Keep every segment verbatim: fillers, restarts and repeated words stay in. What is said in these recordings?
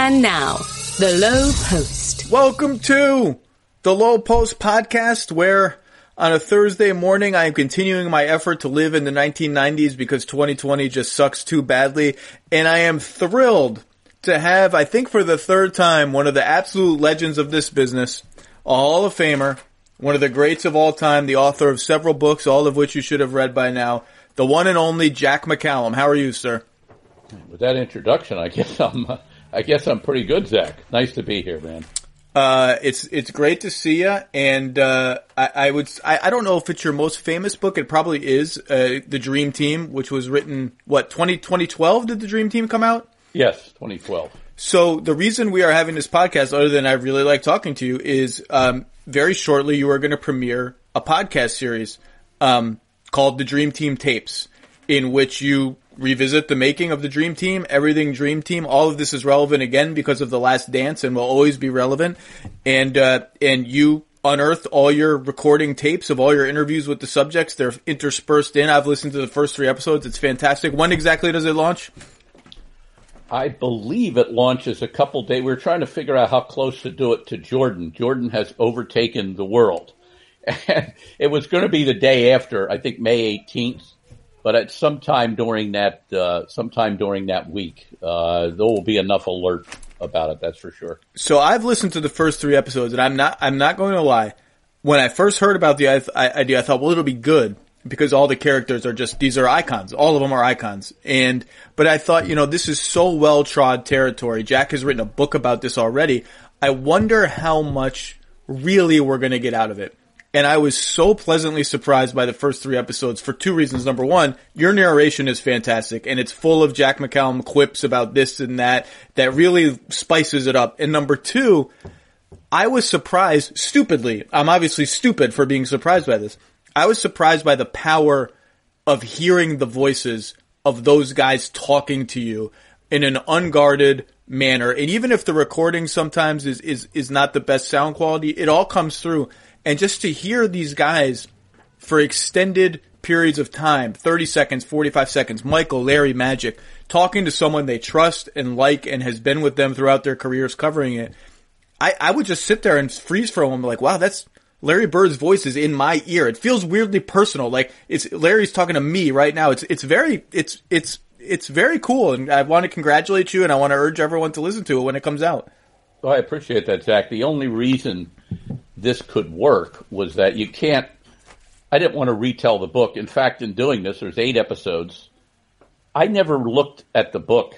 And now, The Low Post. Welcome to The Low Post podcast, where on a Thursday morning I am continuing my effort to live in the nineteen nineties because twenty twenty just sucks too badly. And I am thrilled to have, I think for the third time, one of the absolute legends of this business, a Hall of Famer, one of the greats of all time, the author of several books, all of which you should have read by now, the one and only Jack McCallum. How are you, sir? With that introduction, I guess I'm, uh, I guess I'm pretty good, Zach. Nice to be here, man. Uh, it's it's great to see you, and uh, I, I would I, I don't know if it's your most famous book. It probably is, uh, The Dream Team, which was written what twenty twelve. Did The Dream Team come out? Yes, twenty twelve. So the reason we are having this podcast, other than I really like talking to you, is um, very shortly you are going to premiere a podcast series um, called The Dream Team Tapes, in which you revisit the making of the Dream Team, everything Dream Team. All of this is relevant again because of The Last Dance and will always be relevant. And uh, and you unearthed all your recording tapes of all your interviews with the subjects. They're interspersed in. I've listened to the first three episodes. It's fantastic. When exactly does it launch? I believe it launches a couple days. We're trying to figure out how close to do it to Jordan. Jordan has overtaken the world. And it was going to be the day after, I think May eighteenth. But at some time during that, uh, sometime during that week, uh, there will be enough alert about it. That's for sure. So I've listened to the first three episodes, and I'm not, I'm not going to lie. When I first heard about the idea, I thought, well, it'll be good because all the characters are just, these are icons. All of them are icons. And, but I thought, you know, this is so well-trod territory. Jack has written a book about this already. I wonder how much really we're going to get out of it. And I was so pleasantly surprised by the first three episodes for two reasons. Number one, your narration is fantastic, and it's full of Jack McCallum quips about this and that that really spices it up. And number two, I was surprised, stupidly, I'm obviously stupid for being surprised by this, I was surprised by the power of hearing the voices of those guys talking to you in an unguarded manner. And even if the recording sometimes is, is, is not the best sound quality, it all comes through. And just to hear these guys for extended periods of time, thirty seconds, forty-five seconds, Michael, Larry, Magic, talking to someone they trust and like and has been with them throughout their careers covering it, I, I would just sit there and freeze for a moment like, wow, that's Larry Bird's voice is in my ear. It feels weirdly personal. Like it's Larry's talking to me right now. It's, it's very, it's, it's, it's very cool. And I want to congratulate you and I want to urge everyone to listen to it when it comes out. Well, I appreciate that, Zach. The only reason this could work was that you can't, I didn't want to retell the book. In fact, in doing this, there's eight episodes. I never looked at the book.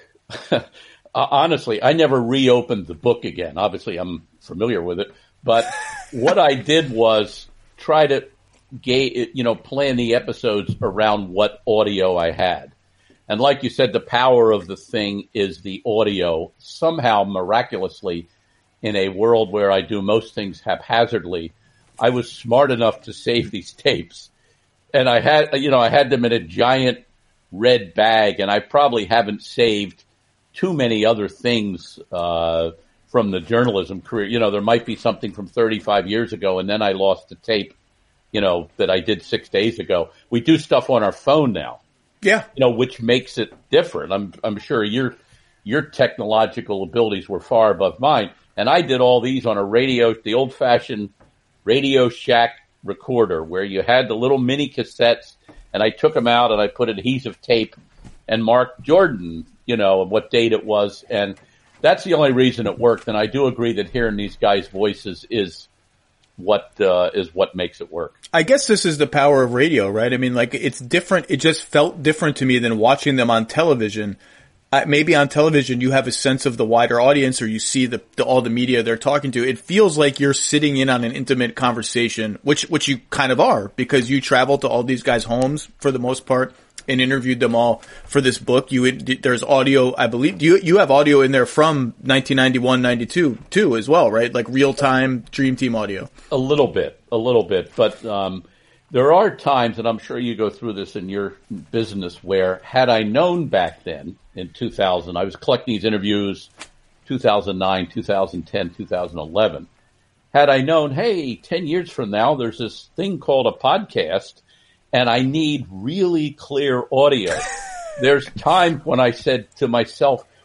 Honestly, I never reopened the book again. Obviously, I'm familiar with it. But what I did was try to, ga- you know, plan the episodes around what audio I had. And like you said, the power of the thing is the audio. Somehow, miraculously, in a world where I do most things haphazardly, I was smart enough to save these tapes. And I had, you know, I had them in a giant red bag, and I probably haven't saved too many other things uh from the journalism career. You know, there might be something from thirty-five years ago, and then I lost the tape, you know, that I did six days ago. We do stuff on our phone now. Yeah. You know, which makes it different. I'm I'm sure your your technological abilities were far above mine. And I did all these on a radio, the old-fashioned Radio Shack recorder where you had the little mini cassettes, and I took them out and I put adhesive tape and marked Jordan, you know, what date it was. And that's the only reason it worked. And I do agree that hearing these guys' voices is what uh, is what makes it work. I guess this is the power of radio, right? I mean, like, it's different. It just felt different to me than watching them on television. Uh, maybe on television you have a sense of the wider audience, or you see the, the all the media they're talking to. It feels like you're sitting in on an intimate conversation, which which you kind of are, because you travel to all these guys' homes for the most part and interviewed them all for this book. You there's audio, I believe. You you have audio in there from nineteen ninety-one, ninety-two too, as well, right? Like real time Dream Team audio. A little bit, a little bit, but um, there are times, and I'm sure you go through this in your business, where had I known back then in two thousand, I was collecting these interviews, two thousand nine, two thousand ten, two thousand eleven. Had I known, hey, ten years from now, there's this thing called a podcast, and I need really clear audio. There's times when I said to myself,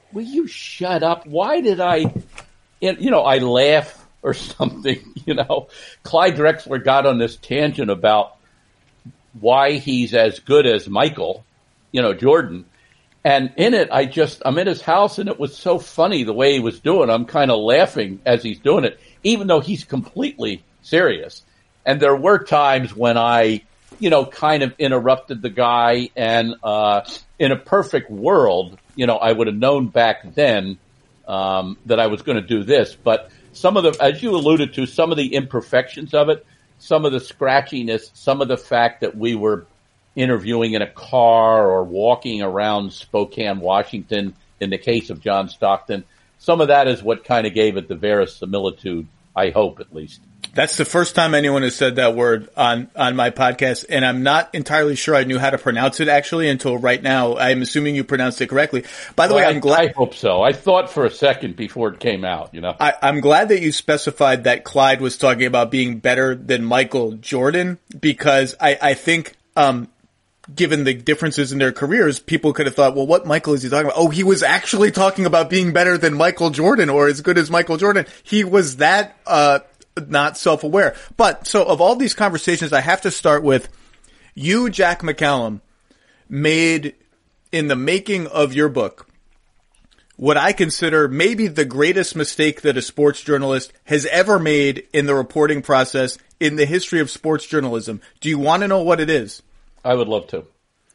will you shut up? Why did I, you know, I laugh or something, you know. Clyde Drexler got on this tangent about why he's as good as Michael, you know, Jordan. And in it, I just, I'm in his house and it was so funny the way he was doing. I'm kind of laughing as he's doing it, even though he's completely serious. And there were times when I, you know, kind of interrupted the guy, and uh in a perfect world, you know, I would have known back then um that I was going to do this. But some of the, as you alluded to, some of the imperfections of it, some of the scratchiness, some of the fact that we were interviewing in a car or walking around Spokane, Washington, in the case of John Stockton, some of that is what kind of gave it the verisimilitude, I hope, at least. That's the first time anyone has said that word on, on my podcast, and I'm not entirely sure I knew how to pronounce it, actually, until right now. I'm assuming you pronounced it correctly. By the well, way, I'm I, glad... I hope so. I thought for a second before it came out, you know. I, I'm glad that you specified that Clyde was talking about being better than Michael Jordan, because I, I think... um given the differences in their careers, people could have thought, well, what Michael is he talking about? Oh, he was actually talking about being better than Michael Jordan or as good as Michael Jordan. He was that, uh, not self-aware. But, so of all these conversations, I have to start with you, Jack McCallum, made in the making of your book what I consider maybe the greatest mistake that a sports journalist has ever made in the reporting process in the history of sports journalism. Do you want to know what it is? I would love to.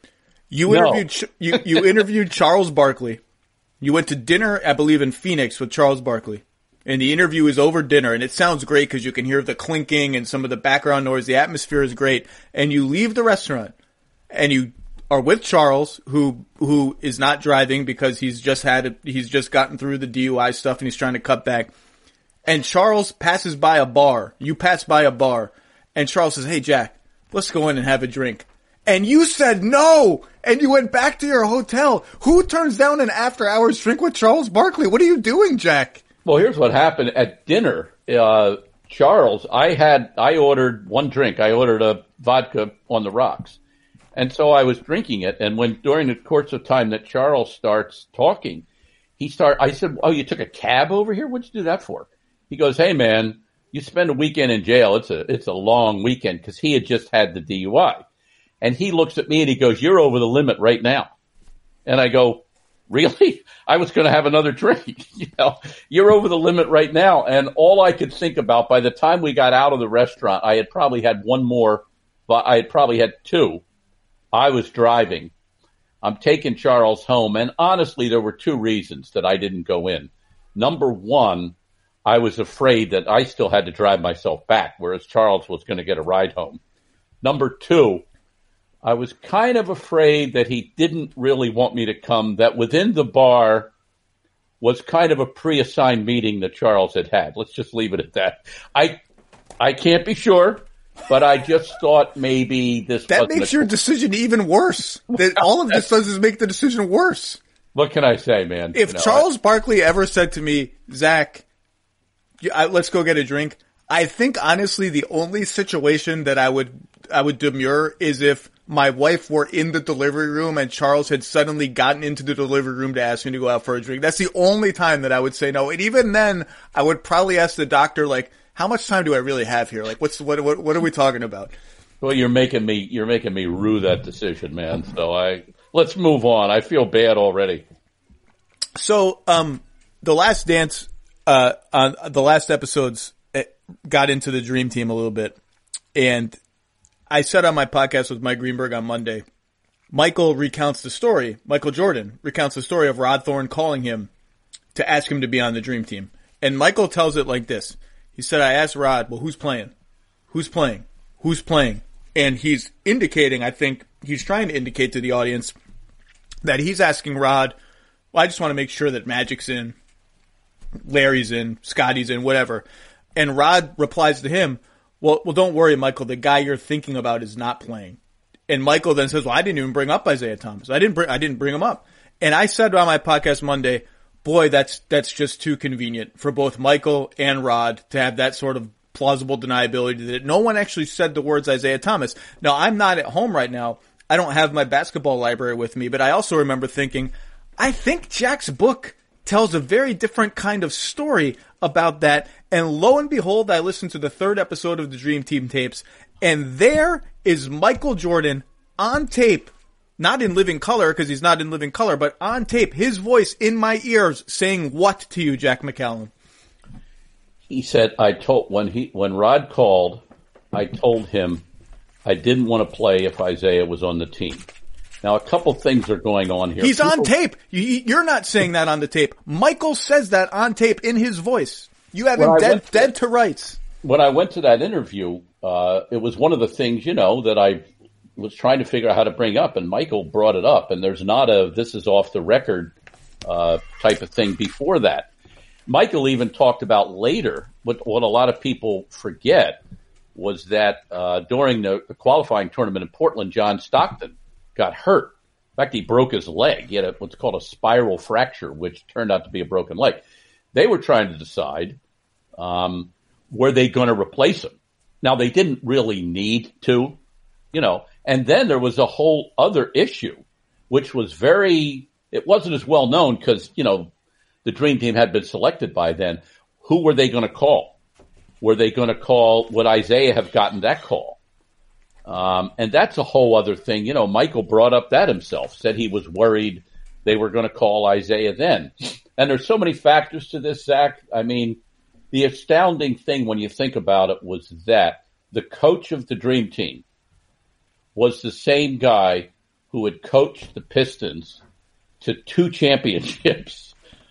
You no. interviewed you you interviewed Charles Barkley. You went to dinner, I believe, in Phoenix with Charles Barkley. And the interview is over dinner, and it sounds great because you can hear the clinking and some of the background noise. The atmosphere is great. And you leave the restaurant, and you are with Charles, who who is not driving because he's just had a, he's just gotten through the D U I stuff, and he's trying to cut back. And Charles passes by a bar. You pass by a bar, and Charles says, "Hey, Jack, let's go in and have a drink." And you said no, and you went back to your hotel. Who turns down an after-hours drink with Charles Barkley? What are you doing, Jack? Well, here's what happened at dinner. Uh, Charles, I had, I ordered one drink. I ordered a vodka on the rocks. And so I was drinking it. And when, during the course of time that Charles starts talking, he start, I said, "Oh, you took a cab over here? What'd you do that for?" He goes, "Hey man, you spend a weekend in jail. It's a, it's a long weekend," because he had just had the D U I. And he looks at me and he goes, "You're over the limit right now." And I go, "Really? I was going to have another drink." You know, "You're over the limit right now." And all I could think about, by the time we got out of the restaurant, I had probably had one more, but I had probably had two. I was driving. I'm taking Charles home. And honestly, there were two reasons that I didn't go in. Number one, I was afraid that I still had to drive myself back, whereas Charles was going to get a ride home. Number two, I was kind of afraid that he didn't really want me to come, that within the bar was kind of a pre-assigned meeting that Charles had had. Let's just leave it at that. I I can't be sure, but I just thought maybe this That wasn't makes a, your decision even worse. That all of this does is make the decision worse. What can I say, man? If you know, Charles I, Barkley ever said to me, "Zach, let's go get a drink," I think honestly the only situation that I would I would demur is if my wife were in the delivery room and Charles had suddenly gotten into the delivery room to ask me to go out for a drink. That's the only time that I would say no. And even then, I would probably ask the doctor, like, how much time do I really have here? Like, what's, what, what, what are we talking about? Well, you're making me, you're making me rue that decision, man. So I, let's move on. I feel bad already. So, um, the Last Dance, uh, on the last episodes got into the Dream Team a little bit. And I said on my podcast with Mike Greenberg on Monday, Michael recounts the story, Michael Jordan recounts the story of Rod Thorne calling him to ask him to be on the Dream Team. And Michael tells it like this. He said, "I asked Rod, well, who's playing? Who's playing? Who's playing?" And he's indicating, I think he's trying to indicate to the audience that he's asking Rod, well, I just want to make sure that Magic's in, Larry's in, Scotty's in, whatever. And Rod replies to him, Well, well, don't worry, Michael. The guy you're thinking about is not playing. And Michael then says, "Well, I didn't even bring up Isaiah Thomas. I didn't bring, I didn't bring him up." And I said on my podcast Monday, boy, that's, that's just too convenient for both Michael and Rod to have that sort of plausible deniability that no one actually said the words Isaiah Thomas. Now, I'm not at home right now. I don't have my basketball library with me, but I also remember thinking, I think Jack's book tells a very different kind of story about that. And lo and behold, I listened to the third episode of the Dream Team tapes, and there is Michael Jordan on tape, not in living color because he's not in living color, but on tape, his voice in my ears saying what to you, Jack McCallum? He said, I told, when he, when Rod called, I told him I didn't want to play if Isiah was on the team. Now, a couple things are going on here. He's People, on tape. You're not saying that on the tape. Michael says that on tape in his voice. You have him dead, dead to rights. When I went to that interview, uh, it was one of the things, you know, that I was trying to figure out how to bring up, and Michael brought it up, and there's not a this is off the record uh, type of thing before that. Michael even talked about later, what, what a lot of people forget was that uh, during the, the qualifying tournament in Portland, John Stockton got hurt. In fact, he broke his leg. He had a, what's called a spiral fracture, which turned out to be a broken leg. They were trying to decide, um, were they going to replace him? Now, they didn't really need to, you know, and then there was a whole other issue, which was very, it wasn't as well known because, you know, the Dream Team had been selected by then. Who were they going to call? Were they going to call, would Isiah have gotten that call? Um, and that's a whole other thing. You know, Michael brought up that himself, said he was worried they were going to call Isiah then. And there's so many factors to this, Zach. I mean, the astounding thing when you think about it was that the coach of the Dream Team was the same guy who had coached the Pistons to two championships.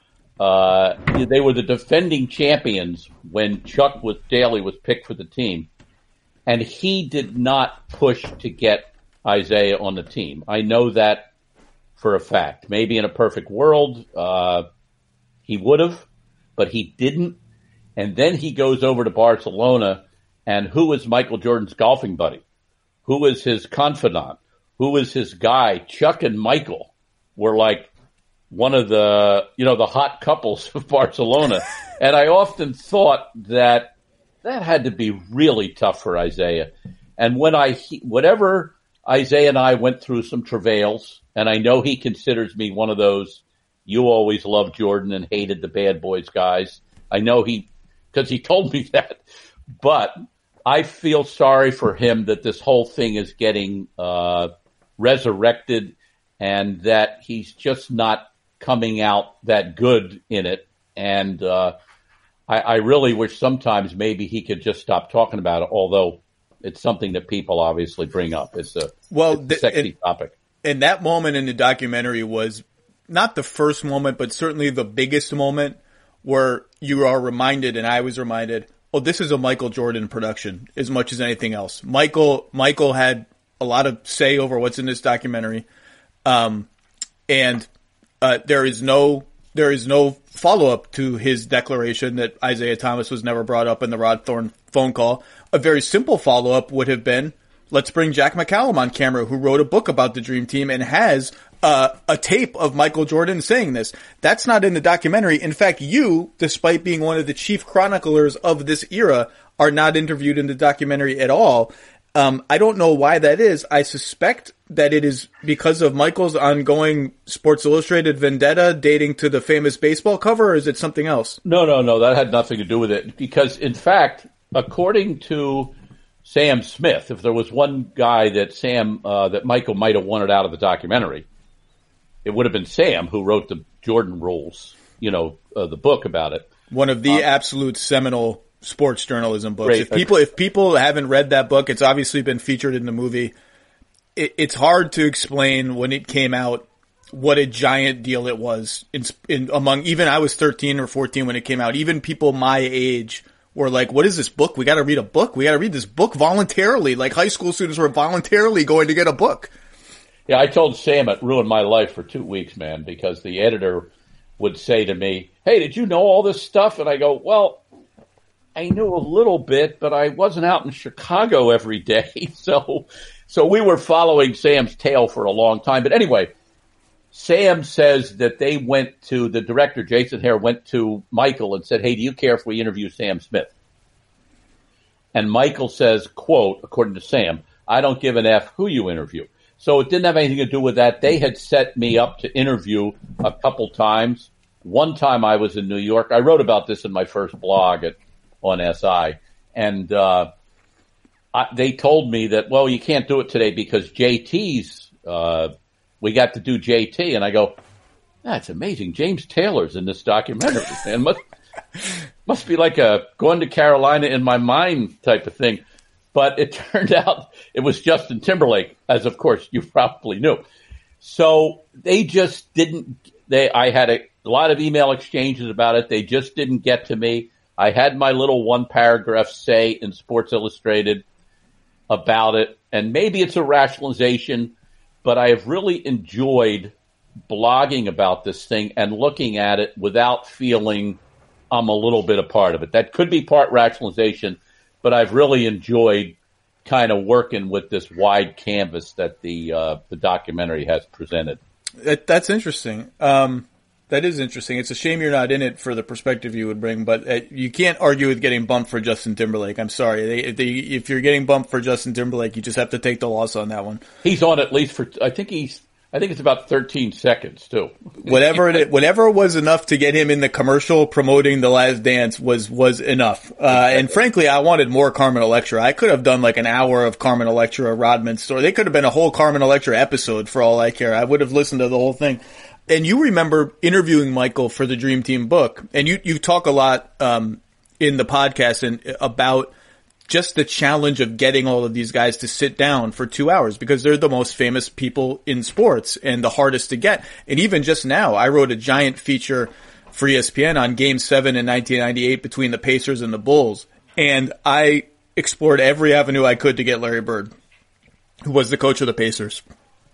Uh, they were the defending champions when Chuck was, Daly was picked for the team. And he did not push to get Isiah on the team. I know that for a fact. Maybe in a perfect world, uh, he would have, but he didn't. And then he goes over to Barcelona, and who is Michael Jordan's golfing buddy? Who is his confidant? Who is his guy? Chuck and Michael were like one of the, you know, the hot couples of Barcelona. And I often thought that that had to be really tough for Isiah. And when I, whatever Isiah and I went through some travails, and I know he considers me one of those, you always loved Jordan and hated the bad boys guys. I know he, because he told me that. But I feel sorry for him that this whole thing is getting uh, resurrected and that he's just not coming out that good in it. And uh, I, I really wish sometimes maybe he could just stop talking about it, although it's something that people obviously bring up. It's a, well, it's a sexy and, topic. And that moment in the documentary was not the first moment, but certainly the biggest moment where you are reminded, and I was reminded, oh, this is a Michael Jordan production as much as anything else. Michael, Michael had a lot of say over what's in this documentary. Um, and, uh, there is no, there is no follow-up to his declaration that Isiah Thomas was never brought up in the Rod Thorne phone call. A very simple follow-up would have been, let's bring Jack McCallum on camera, who wrote a book about the Dream Team and has uh, a tape of Michael Jordan saying this. That's not in the documentary. In fact, you, despite being one of the chief chroniclers of this era, are not interviewed in the documentary at all. Um, I don't know why that is. I suspect that it is because of Michael's ongoing Sports Illustrated vendetta dating to the famous baseball cover, or is it something else? No, no, no. That had nothing to do with it. Because, in fact, according to Sam Smith, if there was one guy that Sam, uh, that Michael might have wanted out of the documentary, it would have been Sam, who wrote the Jordan Rules, you know, uh, the book about it. One of the um, absolute seminal sports journalism books. Great. If people, if people haven't read that book, it's obviously been featured in the movie. It, it's hard to explain when it came out what a giant deal it was in, in among, even I was thirteen or fourteen when it came out. Even people my age were like, what is this book? We got to read a book. We got to read this book voluntarily. Like high school students were voluntarily going to get a book. Yeah, I told Sam it ruined my life for two weeks, man, because the editor would say to me, hey, did you know all this stuff? And I go, well, I knew a little bit, but I wasn't out in Chicago every day. So, so we were following Sam's tail for a long time. But anyway, Sam says that they went to, the director, Jason Hare, went to Michael and said, hey, do you care if we interview Sam Smith? And Michael says, quote, according to Sam, I don't give an F who you interview. So it didn't have anything to do with that. They had set me up to interview a couple times. one time I was in New York. I wrote about this in my first blog at on S I, and uh, I, they told me that, well, you can't do it today because J T's, uh, we got to do J T. And I go, that's amazing. James Taylor's in this documentary. And must, must be like a going to Carolina in my mind type of thing. But it turned out it was Justin Timberlake, as of course you probably knew. So they just didn't, they, I had a, a lot of email exchanges about it. They just didn't get to me. I had my little one paragraph say in Sports Illustrated about it, and maybe it's a rationalization, but I have really enjoyed blogging about this thing and looking at it without feeling I'm a little bit a part of it. That could be part rationalization, but I've really enjoyed kind of working with this wide canvas that the uh, the documentary has presented. That, that's interesting. Um, that is interesting. It's a shame you're not in it for the perspective you would bring, but uh, you can't argue with getting bumped for Justin Timberlake. I'm sorry. They, they, if you're getting bumped for Justin Timberlake, you just have to take the loss on that one. He's on at least for, I think he's, I think it's about thirteen seconds too. Whatever it, whatever was enough to get him in the commercial promoting The Last Dance was, was enough. Uh, and frankly, I wanted more Carmen Electra. I could have done like an hour of Carmen Electra, Rodman's story. They could have been a whole Carmen Electra episode for all I care. I would have listened to the whole thing. And you remember interviewing Michael for the Dream Team book, and you, you talk a lot, um, in the podcast and about just the challenge of getting all of these guys to sit down for two hours because they're the most famous people in sports and the hardest to get. And even just now, I wrote a giant feature for E S P N on Game seven in nineteen ninety-eight between the Pacers and the Bulls. And I explored every avenue I could to get Larry Bird, who was the coach of the Pacers.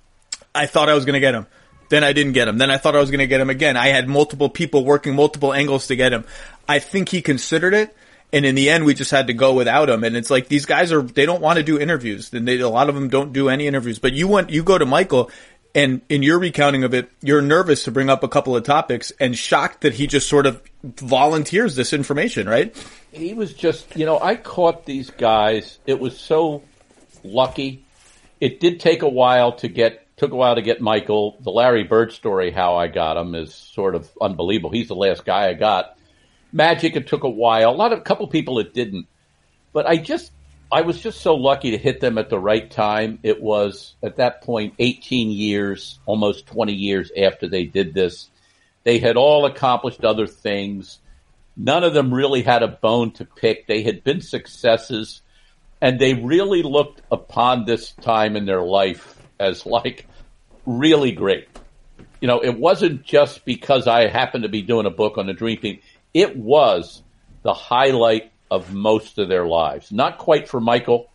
I thought I was going to get him. Then I didn't get him. Then I thought I was going to get him again. I had multiple people working multiple angles to get him. I think he considered it. And in the end, we just had to go without him. And it's like these guys are, they don't want to do interviews. And they, a lot of them don't do any interviews. But you went, you go to Michael, and in your recounting of it, you're nervous to bring up a couple of topics and shocked that he just sort of volunteers this information, right? He was just, you know, I caught these guys. It was so lucky. It did take a while to get, took a while to get Michael. The Larry Bird story, how I got him, is sort of unbelievable. He's the last guy I got. Magic, it took a while. A lot of, a couple people it didn't. But I just, I was just so lucky to hit them at the right time. It was, at that point, eighteen years, almost twenty years after they did this. They had all accomplished other things. None of them really had a bone to pick. They had been successes, and they really looked upon this time in their life as like really great. You know, it wasn't just because I happened to be doing a book on the Dream Team. It was the highlight of most of their lives. Not quite for Michael,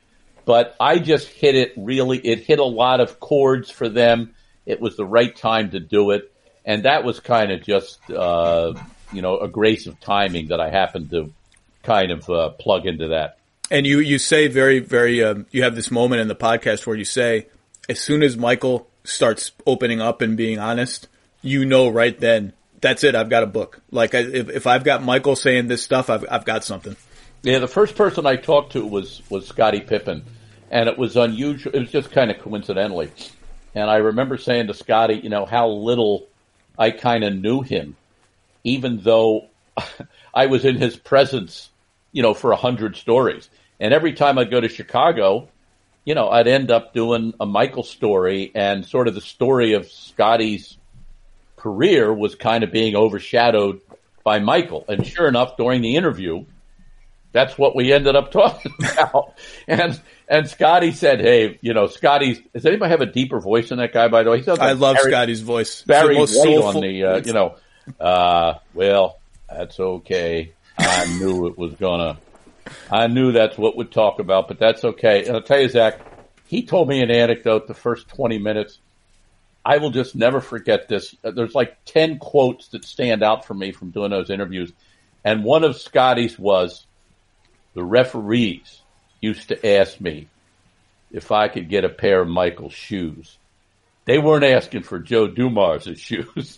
but I just hit it really. It hit a lot of chords for them. It was the right time to do it. And that was kind of just, uh, you know, a grace of timing that I happened to kind of uh, plug into that. And you, you say very, very, um, you have this moment in the podcast where you say, as soon as Michael starts opening up and being honest, you know right then, that's it. I've got a book. Like I, if, if I've got Michael saying this stuff, I've, I've got something. Yeah, the first person I talked to was, was Scottie Pippen, and it was unusual. It was just kind of coincidentally. And I remember saying to Scottie, you know, how little I kind of knew him, even though I was in his presence, you know, for a hundred stories. And every time I'd go to Chicago, you know, I'd end up doing a Michael story, and sort of the story of Scottie's career was kind of being overshadowed by Michael. And sure enough, during the interview, that's what we ended up talking about. And and Scottie said, hey, you know, Scottie's, does anybody have a deeper voice than that guy, by the way? He sounds like I love Barry, Scottie's voice. Barry White on the, uh, you know, uh, well, that's okay. I knew it was gonna, I knew that's what we'd talk about, but that's okay. And I'll tell you, Zach, he told me an anecdote the first twenty minutes. I will just never forget this. There's like ten quotes that stand out for me from doing those interviews. And one of Scottie's was, the referees used to ask me if I could get a pair of Michael's shoes. They weren't asking for Joe Dumars' shoes.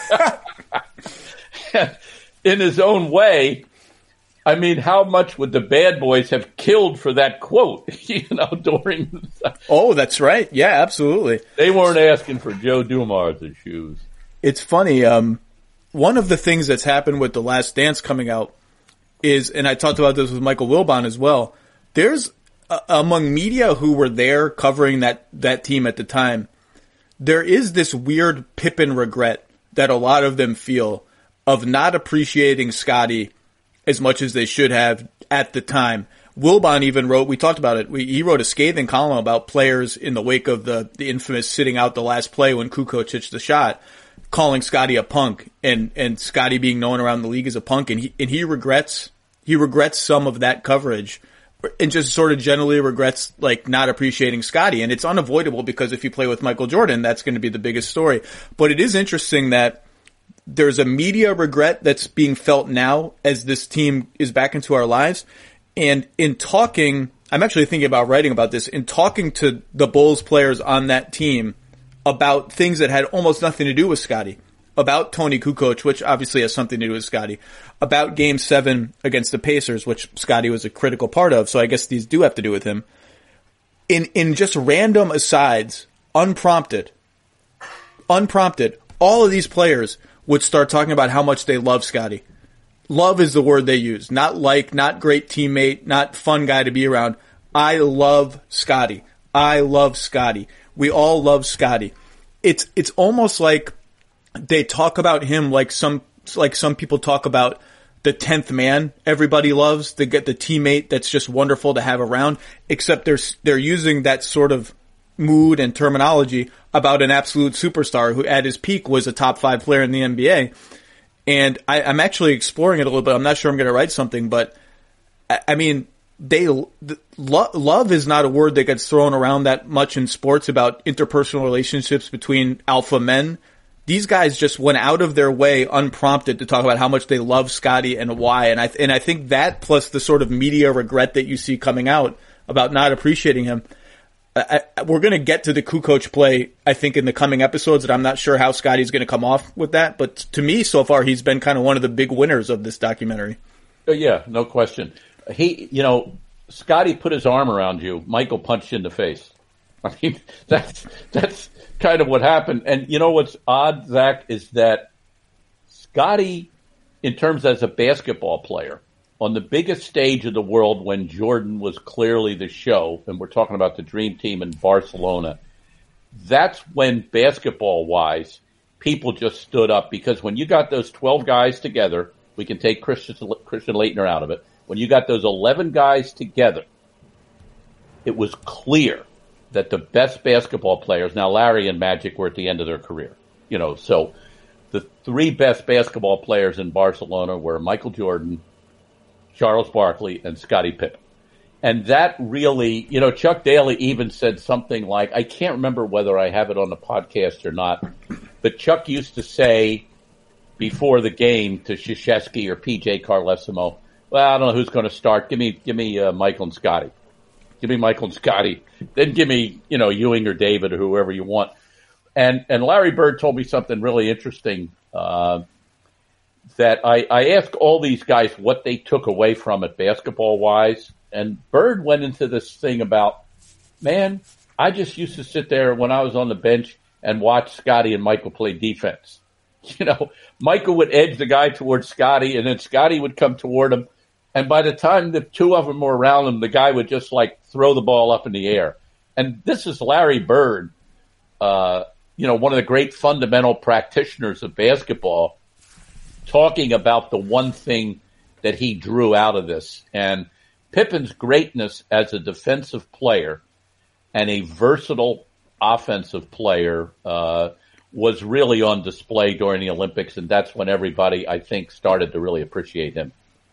In his own way, I mean, how much would the Bad Boys have killed for that quote, you know, during... Oh, that's right. Yeah, absolutely. They weren't asking for Joe Dumars' shoes. It's funny. Um, one of the things that's happened with The Last Dance coming out is, and I talked about this with Michael Wilbon as well, there's uh, among media who were there covering that, that team at the time, there is this weird Pippen regret that a lot of them feel of not appreciating Scottie as much as they should have at the time. Wilbon even wrote, we talked about it, we, he wrote a scathing column about players in the wake of the, the infamous sitting out the last play when Kukoc hits the shot, calling Scottie a punk, and, and Scottie being known around the league as a punk, and he, and he regrets, he regrets some of that coverage, and just sort of generally regrets, like, not appreciating Scottie. And it's unavoidable because if you play with Michael Jordan, that's going to be the biggest story. But it is interesting that there's a media regret that's being felt now as this team is back into our lives. And in talking, I'm actually thinking about writing about this, in talking to the Bulls players on that team about things that had almost nothing to do with Scottie, about Tony Kukoc, which obviously has something to do with Scottie, about Game seven against the Pacers, which Scottie was a critical part of, so I guess these do have to do with him. In in just random asides, unprompted, unprompted, all of these players would start talking about how much they love Scottie. Love is the word they use. Not like, not great teammate, not fun guy to be around. I love Scottie. I love Scottie. We all love Scottie. It's it's almost like they talk about him like some like some people talk about the tenth man everybody loves, the the teammate that's just wonderful to have around, except they're they're using that sort of mood and terminology about an absolute superstar who at his peak was a top five player in the N B A. And I, I'm actually exploring it a little bit. I'm not sure I'm going to write something, but I, I mean, they lo, love is not a word that gets thrown around that much in sports about interpersonal relationships between alpha men. These guys just went out of their way unprompted to talk about how much they love Scottie and why. And I and I think that plus the sort of media regret that you see coming out about not appreciating him. I, I, we're going to get to the Kukoc play, I think, in the coming episodes, and I'm not sure how Scottie's going to come off with that. But to me, so far, he's been kind of one of the big winners of this documentary. Oh, yeah, no question. He, you know, Scottie put his arm around you. Michael punched you in the face. I mean, that's that's kind of what happened. And you know what's odd, Zach, is that Scottie, in terms as a basketball player, on the biggest stage of the world when Jordan was clearly the show, and we're talking about the dream team in Barcelona, that's when basketball-wise, people just stood up. Because when you got those twelve guys together, we can take Christian, Christian Laettner out of it. When you got those eleven guys together, it was clear that the best basketball players, now Larry and Magic were at the end of their career, you know, so the three best basketball players in Barcelona were Michael Jordan, Charles Barkley, and Scottie Pippen. And that really, you know, Chuck Daly even said something like, I can't remember whether I have it on the podcast or not, but Chuck used to say before the game to Krzyzewski or P J Carlesimo, well, I don't know who's going to start. Give me, give me uh, Michael and Scottie. Give me Michael and Scottie. Then give me, you know, Ewing or David or whoever you want. And and Larry Bird told me something really interesting, uh, that I, I asked all these guys what they took away from it basketball-wise, and Bird went into this thing about, man, I just used to sit there when I was on the bench and watch Scottie and Michael play defense. You know, Michael would edge the guy towards Scottie, and then Scottie would come toward him, and by the time the two of them were around him, the guy would just, like, throw the ball up in the air. And this is Larry Bird, uh, you know, one of the great fundamental practitioners of basketball, talking about the one thing that he drew out of this. And Pippen's greatness as a defensive player and a versatile offensive player uh, was really on display during the Olympics, and that's when everybody, I think, started to really appreciate him.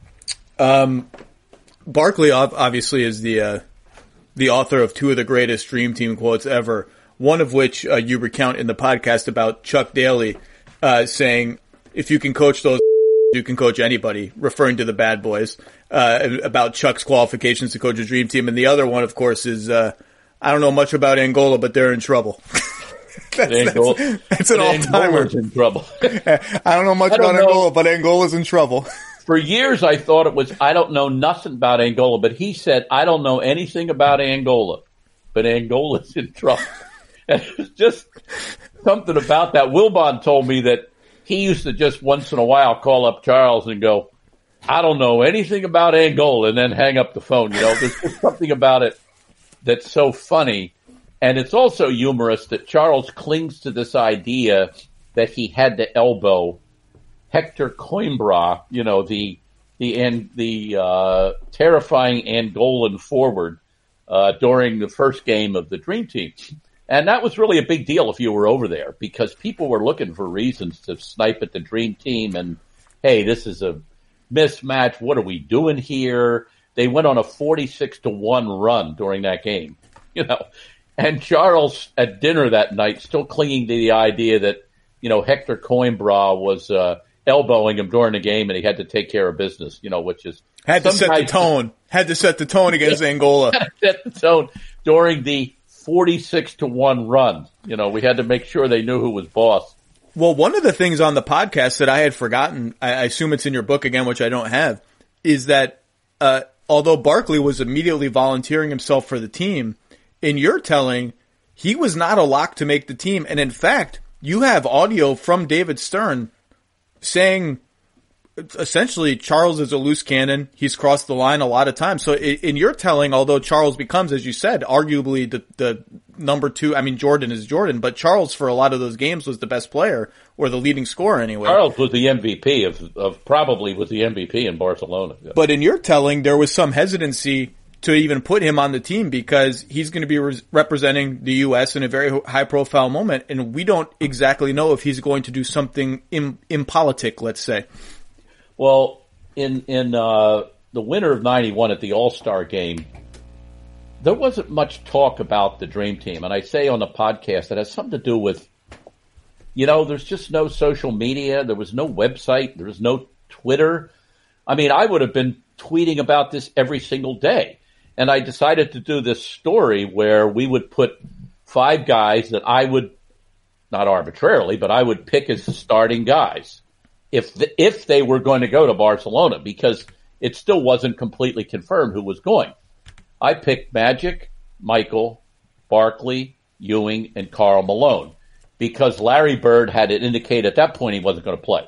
Um, Barkley obviously is the uh, the author of two of the greatest Dream Team quotes ever, one of which uh, you recount in the podcast about Chuck Daly uh, saying, if you can coach those, you can coach anybody, referring to the Bad Boys, uh, about Chuck's qualifications to coach a Dream Team. And the other one, of course, is, uh, I don't know much about Angola, but they're in trouble. that's, Angola, that's, that's an all-timer. in trouble. I don't know much don't about know. Angola, but Angola's in trouble. For years, I thought it was, I don't know nothing about Angola, but he said, I don't know anything about Angola, but Angola's in trouble. And it was just something about that. Wilbon told me that he used to just once in a while call up Charles and go, I don't know anything about Angola, and then hang up the phone. You know, there's just something about it that's so funny. And it's also humorous that Charles clings to this idea that he had to elbow Hector Coimbra, you know, the the and the uh, terrifying Angolan forward uh, during the first game of the Dream Team. And that was really a big deal if you were over there, because people were looking for reasons to snipe at the Dream Team and, hey, this is a mismatch. What are we doing here? They went on a forty-six to one run during that game, you know. And Charles at dinner that night still clinging to the idea that, you know, Hector Coimbra was uh, elbowing him during the game and he had to take care of business, you know, which is had to set the tone. Had to set the tone against Angola. Had to set the tone during the forty-six to one run. You know, we had to make sure they knew who was boss. Well, one of the things on the podcast that I had forgotten, I, I assume it's in your book again, which I don't have, is that uh, although Barkley was immediately volunteering himself for the team, in your telling, he was not a lock to make the team. And in fact, you have audio from David Stern saying essentially Charles is a loose cannon. He's crossed the line a lot of times. So in your telling, although Charles becomes, as you said, arguably the, the number two, I mean, Jordan is Jordan, but Charles for a lot of those games was the best player or the leading scorer anyway. Charles was the M V P of, of probably was the M V P in Barcelona. Yeah. But in your telling, there was some hesitancy to even put him on the team because he's going to be re- representing the U S in a very high profile moment. And we don't exactly know if he's going to do something im- impolitic, let's say. Well, in, in, uh, the winter of ninety-one at the All-Star game, there wasn't much talk about the Dream Team. And I say on the podcast that has something to do with, you know, there's just no social media. There was no website. There was no Twitter. I mean, I would have been tweeting about this every single day. And I decided to do this story where we would put five guys that I would, not arbitrarily, but I would pick as starting guys if the, if they were going to go to Barcelona, because it still wasn't completely confirmed who was going. I picked Magic, Michael, Barkley, Ewing, and Karl Malone because Larry Bird had it indicate at that point he wasn't going to play.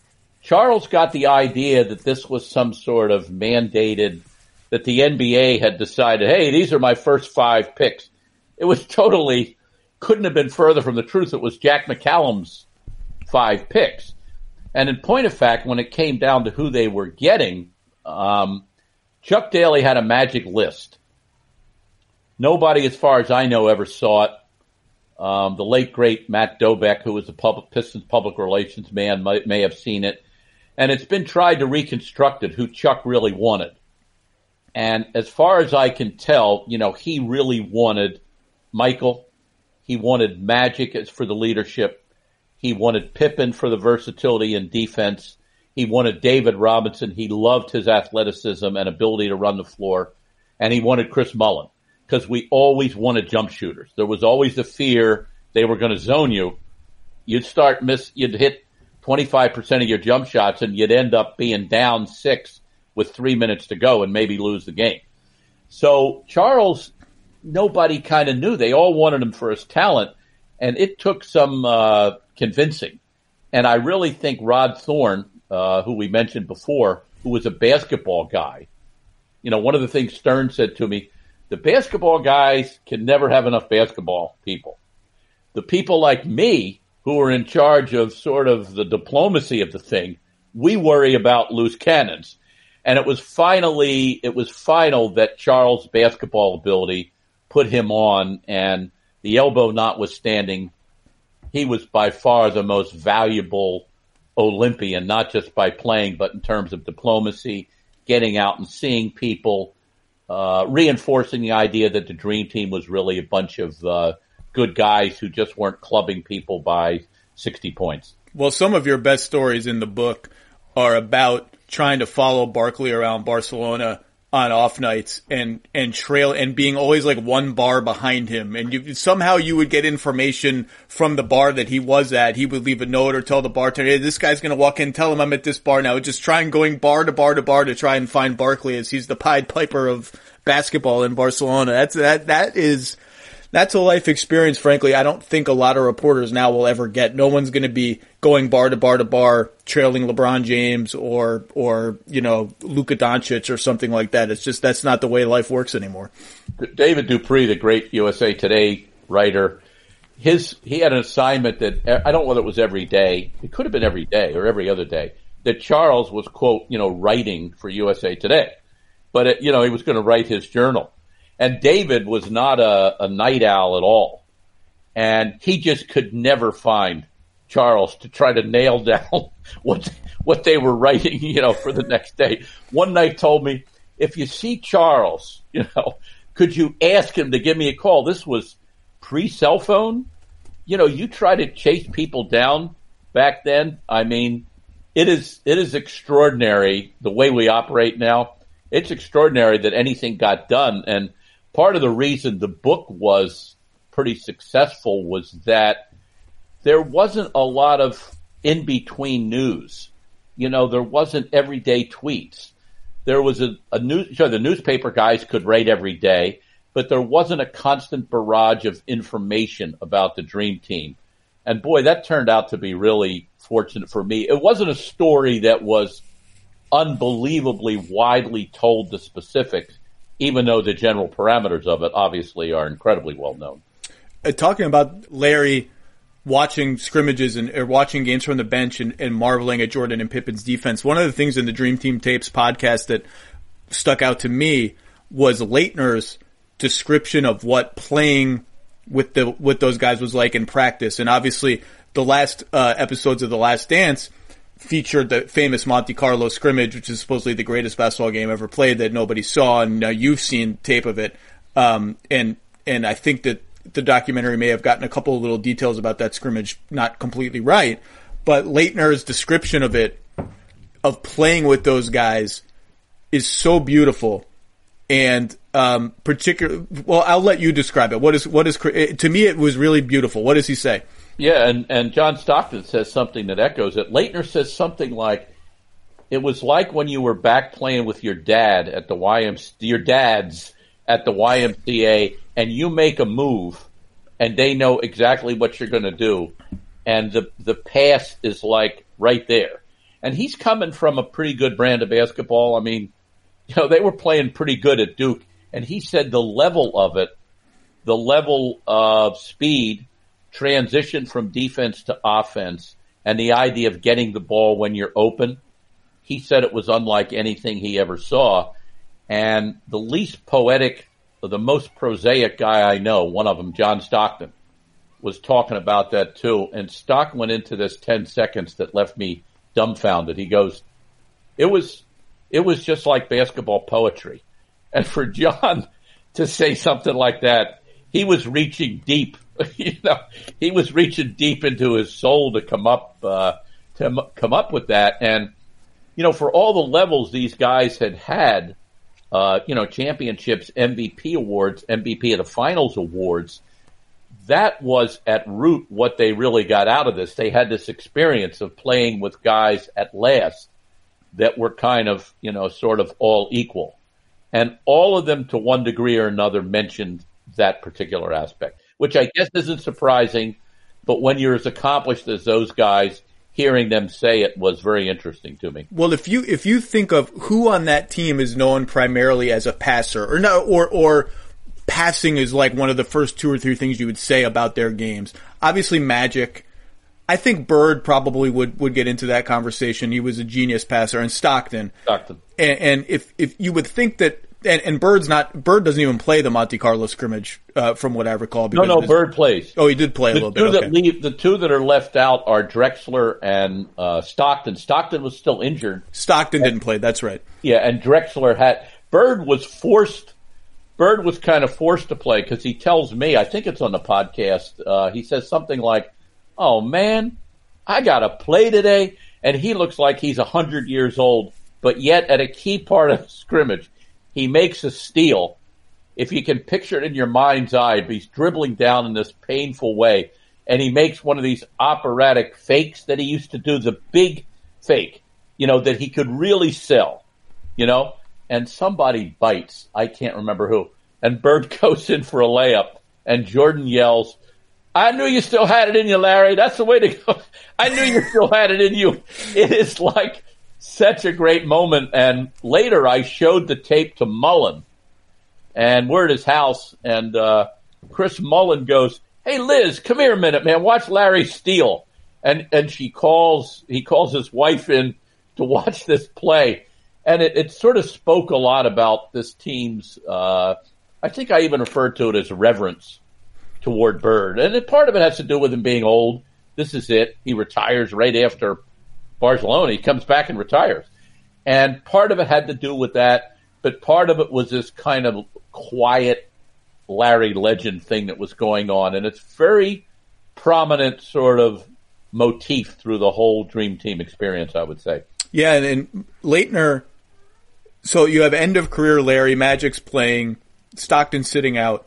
Charles got the idea that this was some sort of mandated, that the N B A had decided, hey, these are my first five picks. It was totally, couldn't have been further from the truth. It was Jack McCallum's five picks. And in point of fact, when it came down to who they were getting, um, Chuck Daly had a magic list. Nobody, as far as I know, ever saw it. Um, the late, great Matt Dobeck, who was the public, Pistons public relations man, may, may have seen it. And it's been tried to reconstruct it, who Chuck really wanted. And as far as I can tell, you know, he really wanted Michael. He wanted Magic as for the leadership. He wanted Pippen for the versatility and defense. He wanted David Robinson. He loved his athleticism and ability to run the floor. And he wanted Chris Mullin because we always wanted jump shooters. There was always the fear they were going to zone you. You'd start miss, you'd hit twenty-five percent of your jump shots and you'd end up being down six with three minutes to go and maybe lose the game. So Charles, nobody kind of knew. They all wanted him for his talent, and it took some uh, convincing. And I really think Rod Thorne, uh, who we mentioned before, who was a basketball guy, you know, one of the things Stern said to me, the basketball guys can never have enough basketball people. The people like me, who are in charge of sort of the diplomacy of the thing, we worry about loose cannons. And it was finally, it was final that Charles' basketball ability put him on, and the elbow notwithstanding, he was by far the most valuable Olympian, not just by playing, but in terms of diplomacy, getting out and seeing people, uh, reinforcing the idea that the Dream Team was really a bunch of uh, good guys who just weren't clubbing people by sixty points. Well, some of your best stories in the book are about trying to follow Barkley around Barcelona on off nights and, and trail and being always like one bar behind him. And you, somehow you would get information from the bar that he was at. He would leave a note or tell the bartender, hey, this guy's going to walk in, tell him I'm at this bar now. Just trying going bar to bar to bar to try and find Barkley as he's the Pied Piper of basketball in Barcelona. That's, that, that is, that's a life experience, frankly, I don't think a lot of reporters now will ever get. No one's going to be going bar to bar to bar, trailing LeBron James or, or, you know, Luka Doncic or something like that. It's just, that's not the way life works anymore. David Dupree, the great U S A Today writer, his, he had an assignment that, I don't know whether it was every day, it could have been every day or every other day, that Charles was, quote, you know, writing for U S A Today. But, it, you know, he was going to write his journal. And David was not a, a night owl at all. And he just could never find Charles to try to nail down what what they were writing, you know, for the next day. One night told me, if you see Charles, you know, could you ask him to give me a call? This was pre-cell phone. You know, you try to chase people down back then. I mean, it is it is extraordinary the way we operate now. It's extraordinary that anything got done. And part of the reason the book was pretty successful was that there wasn't a lot of in-between news. You know, there wasn't everyday tweets. There was a, a news, sure, the newspaper guys could write every day, but there wasn't a constant barrage of information about the Dream Team. And boy, that turned out to be really fortunate for me. It wasn't a story that was unbelievably widely told the specifics, even though the general parameters of it obviously are incredibly well known. Uh, talking about Larry watching scrimmages and or watching games from the bench and, and marveling at Jordan and Pippen's defense, one of the things in the Dream Team Tapes podcast that stuck out to me was Leitner's description of what playing with the with those guys was like in practice. And obviously the last uh, episodes of The Last Dance featured the famous Monte Carlo scrimmage, which is supposedly the greatest basketball game ever played that nobody saw, and now you've seen tape of it. Um, and and I think that the documentary may have gotten a couple of little details about that scrimmage not completely right, but Leitner's description of it, of playing with those guys, is so beautiful. And um, particular, well, I'll let you describe it. What is what is to me? It was really beautiful. What does he say? Yeah, and, and John Stockton says something that echoes it. Leitner says something like, it was like when you were back playing with your dad at the Y M C A, your dads at the Y M C A, and you make a move, and they know exactly what you're going to do, and the the pass is like right there. And he's coming from a pretty good brand of basketball. I mean, you know, they were playing pretty good at Duke, and he said the level of it, the level of speed, transition from defense to offense, and the idea of getting the ball when you're open, he said it was unlike anything he ever saw. And the least poetic, or the most prosaic guy I know, one of them, John Stockton, was talking about that too. And Stock went into this ten seconds that left me dumbfounded. He goes, it was, it was just like basketball poetry. And for John to say something like that, he was reaching deep. You know, he was reaching deep into his soul to come up, uh, to m- come up with that. And, you know, for all the levels these guys had had, uh, you know, championships, M V P awards, M V P of the finals awards, that was at root what they really got out of this. They had this experience of playing with guys at last that were kind of, you know, sort of all equal. And all of them to one degree or another mentioned that particular aspect, which I guess isn't surprising, but when you're as accomplished as those guys, hearing them say it was very interesting to me. Well, if you if you think of who on that team is known primarily as a passer, or no, or or passing is like one of the first two or three things you would say about their games. Obviously, Magic. I think Bird probably would, would get into that conversation. He was a genius passer, and Stockton. Stockton. And, and if if you would think that. And, and Bird's not, Bird doesn't even play the Monte Carlo scrimmage, uh, from what I recall. No, no, Bird plays. Oh, he did play a the little two bit. That okay. leave, the two that are left out are Drexler and, uh, Stockton. Stockton was still injured. Stockton and, didn't play, that's right. Yeah, and Drexler had, Bird was forced, Bird was kind of forced to play because he tells me, I think it's on the podcast, uh, he says something like, oh man, I gotta play today. And he looks like he's a hundred years old, but yet at a key part of the scrimmage, he makes a steal. If you can picture it in your mind's eye, he's dribbling down in this painful way, and he makes one of these operatic fakes that he used to do, the big fake, you know, that he could really sell, you know, and somebody bites. I can't remember who. And Bird goes in for a layup, and Jordan yells, "I knew you still had it in you, Larry. That's the way to go. I knew you still had it in you." It is like such a great moment. And later I showed the tape to Mullen, and we're at his house, and uh, Chris Mullen goes, "Hey, Liz, come here a minute, man. Watch Larry steal." And and she calls, he calls his wife in to watch this play. And it, it sort of spoke a lot about this team's, uh, I think I even referred to it as reverence toward Bird. And it, part of it has to do with him being old. This is it. He retires right after Barcelona. He comes back and retires. And part of it had to do with that, but part of it was this kind of quiet Larry legend thing that was going on. And it's very prominent sort of motif through the whole Dream Team experience, I would say. Yeah, and, and Laettner, so you have end of career Larry, Magic's playing, Stockton sitting out.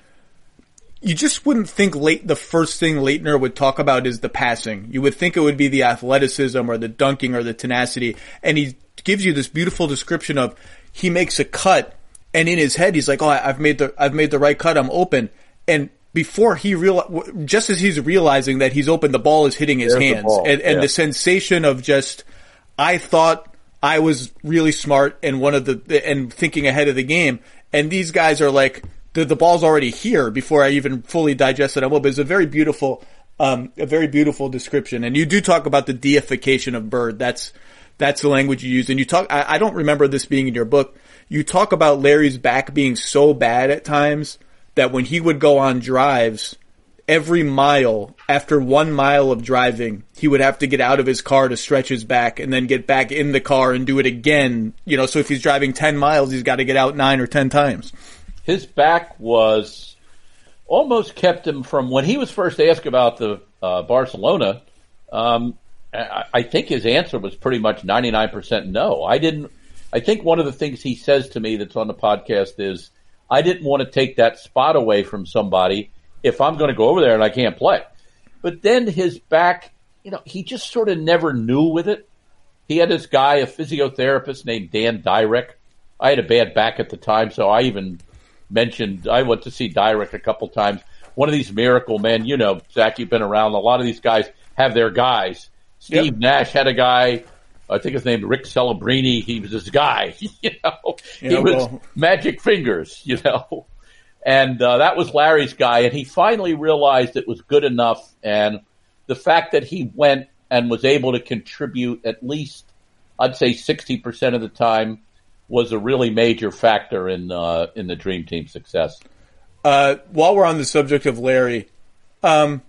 You just wouldn't think late, the first thing Laettner would talk about is the passing. You would think it would be the athleticism or the dunking or the tenacity. And he gives you this beautiful description of he makes a cut, and in his head he's like, "Oh, I've made the I've made the right cut. I'm open." And before he real, just as he's realizing that he's open, the ball is hitting his There's hands, and, and yeah. the sensation of just, I thought I was really smart and one of the and thinking ahead of the game, and these guys are like, the, the ball's already here before I even fully digested it. Well, but it's a very beautiful, um, a very beautiful description. And you do talk about the deification of Bird. That's that's the language you use. And you talk. I, I don't remember this being in your book. You talk about Larry's back being so bad at times that when he would go on drives, every mile, after one mile of driving, he would have to get out of his car to stretch his back and then get back in the car and do it again. You know, so if he's driving ten miles, he's got to get out nine or ten times. His back was almost kept him from, when he was first asked about the uh, Barcelona, um, I, I think his answer was pretty much ninety-nine percent no. I didn't, I think one of the things he says to me that's on the podcast is, I didn't want to take that spot away from somebody if I'm going to go over there and I can't play. But then his back, you know, he just sort of never knew with it. He had this guy, a physiotherapist named Dan Dyrek. I had a bad back at the time, so I even mentioned, I went to see Dyrek a couple times. One of these miracle men, you know, Zach, you've been around. A lot of these guys have their guys. Steve yep. Nash had a guy, I think his name Rick Celebrini. He was this guy, you know. Yeah, he was well. Magic Fingers, you know. And uh, that was Larry's guy, and he finally realized it was good enough. And the fact that he went and was able to contribute at least, I'd say sixty percent of the time, was a really major factor in uh, in the Dream Team success. Uh, while we're on the subject of Larry, um,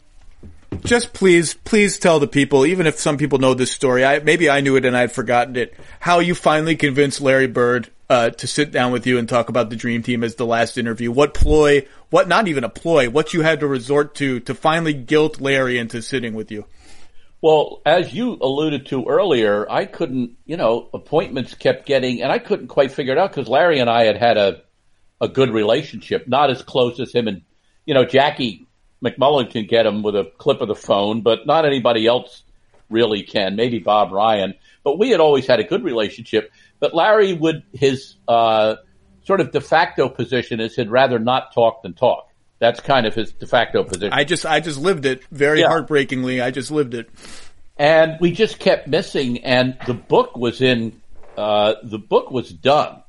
just please, please tell the people, even if some people know this story, I, maybe I knew it and I'd forgotten it, how you finally convinced Larry Bird uh, to sit down with you and talk about the Dream Team as the last interview. What ploy, what not even a ploy, what you had to resort to to finally guilt Larry into sitting with you. Well, as you alluded to earlier, I couldn't, you know, appointments kept getting, and I couldn't quite figure it out because Larry and I had had a, a good relationship, not as close as him and, you know, Jackie McMullen can get him with a clip of the phone, but not anybody else really can, maybe Bob Ryan. But we had always had a good relationship. But Larry would, his uh, sort of de facto position is he'd rather not talk than talk. That's kind of his de facto position. I just, I just lived it very yeah. heartbreakingly. I just lived it. And we just kept missing. And the book was in, uh, the book was done.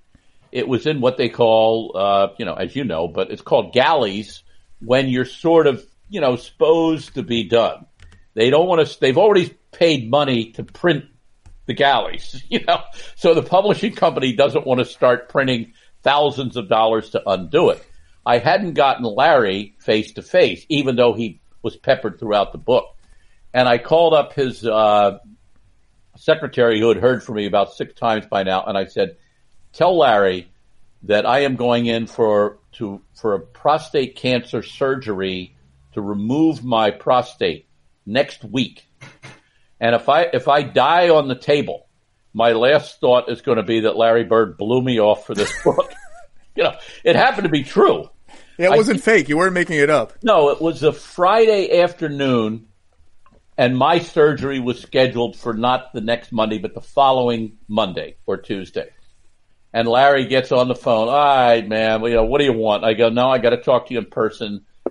It was in what they call, uh, you know, as you know, but it's called galleys when you're sort of, you know, supposed to be done. They don't want to, they've already paid money to print the galleys, you know, so the publishing company doesn't want to start printing thousands of dollars to undo it. I hadn't gotten Larry face to face, even though he was peppered throughout the book. And I called up his uh, secretary who had heard from me about six times by now, and I said, tell Larry that I am going in for to for a prostate cancer surgery to remove my prostate next week. And if I if I die on the table, my last thought is going to be that Larry Bird blew me off for this book. You know, it happened to be true. Yeah, it wasn't I, fake. You weren't making it up. No, it was a Friday afternoon, and my surgery was scheduled for not the next Monday, but the following Monday or Tuesday. And Larry gets on the phone. All right, man, well, you know, what do you want? I go, no, I got to talk to you in person.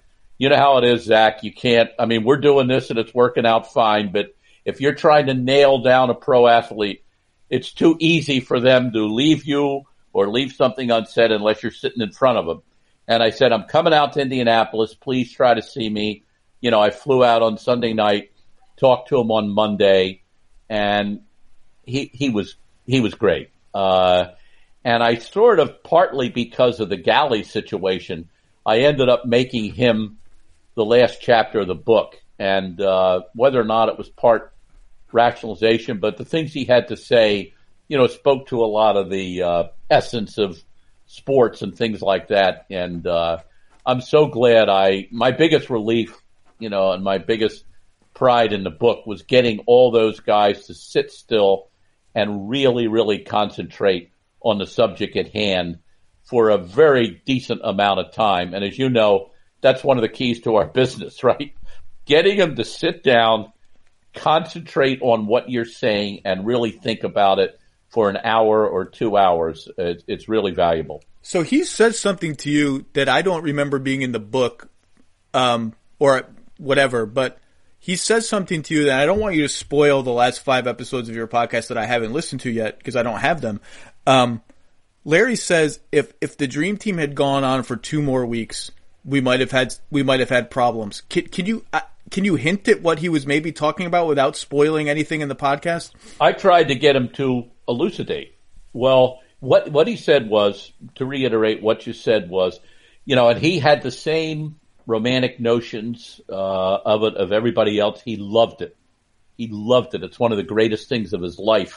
you know how it is, Zach. You can't, I mean, we're doing this and it's working out fine, but if you're trying to nail down a pro athlete, it's too easy for them to leave you or leave something unsaid unless you're sitting in front of them. And I said, I'm coming out to Indianapolis. Please try to see me. You know, I flew out on Sunday night, talked to him on Monday, and he, he was, he was great. Uh, and I sort of, partly because of the galley situation, I ended up making him the last chapter of the book. And, uh, whether or not it was part rationalization, but the things he had to say, you know, spoke to a lot of the, uh, essence of sports and things like that. And, uh, I'm so glad I, my biggest relief, you know, and my biggest pride in the book was getting all those guys to sit still and really, really concentrate on the subject at hand for a very decent amount of time. And as you know, that's one of the keys to our business, right? Getting them to sit down, concentrate on what you're saying, and really think about it for an hour or two hours. It's really valuable. So he says something to you that I don't remember being in the book, um, or whatever, but he says something to you that I don't want you to spoil the last five episodes of your podcast that I haven't listened to yet because I don't have them. Um, Larry says if, if the Dream Team had gone on for two more weeks, we might have had, we might have had problems. Can, can you, uh, can you hint at what he was maybe talking about without spoiling anything in the podcast? I tried to get him to elucidate. Well, what, what he said was, to reiterate what you said was, you know, and he had the same romantic notions, uh, of it, of everybody else. He loved it. He loved it. It's one of the greatest things of his life.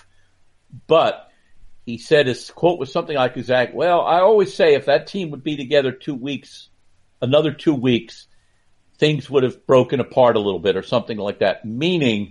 But he said his quote was something like, exact, well, I always say if that team would be together two weeks, another two weeks, things would have broken apart a little bit or something like that. Meaning,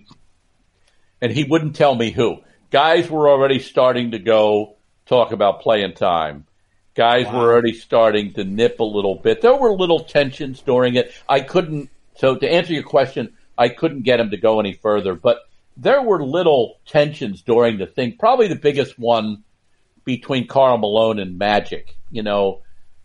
and he wouldn't tell me who, guys were already starting to go talk about playing time. Guys wow. were already starting to nip a little bit. There were little tensions during it. I couldn't, so to answer your question, I couldn't get him to go any further, but there were little tensions during the thing. Probably the biggest one between Karl Malone and Magic. You know,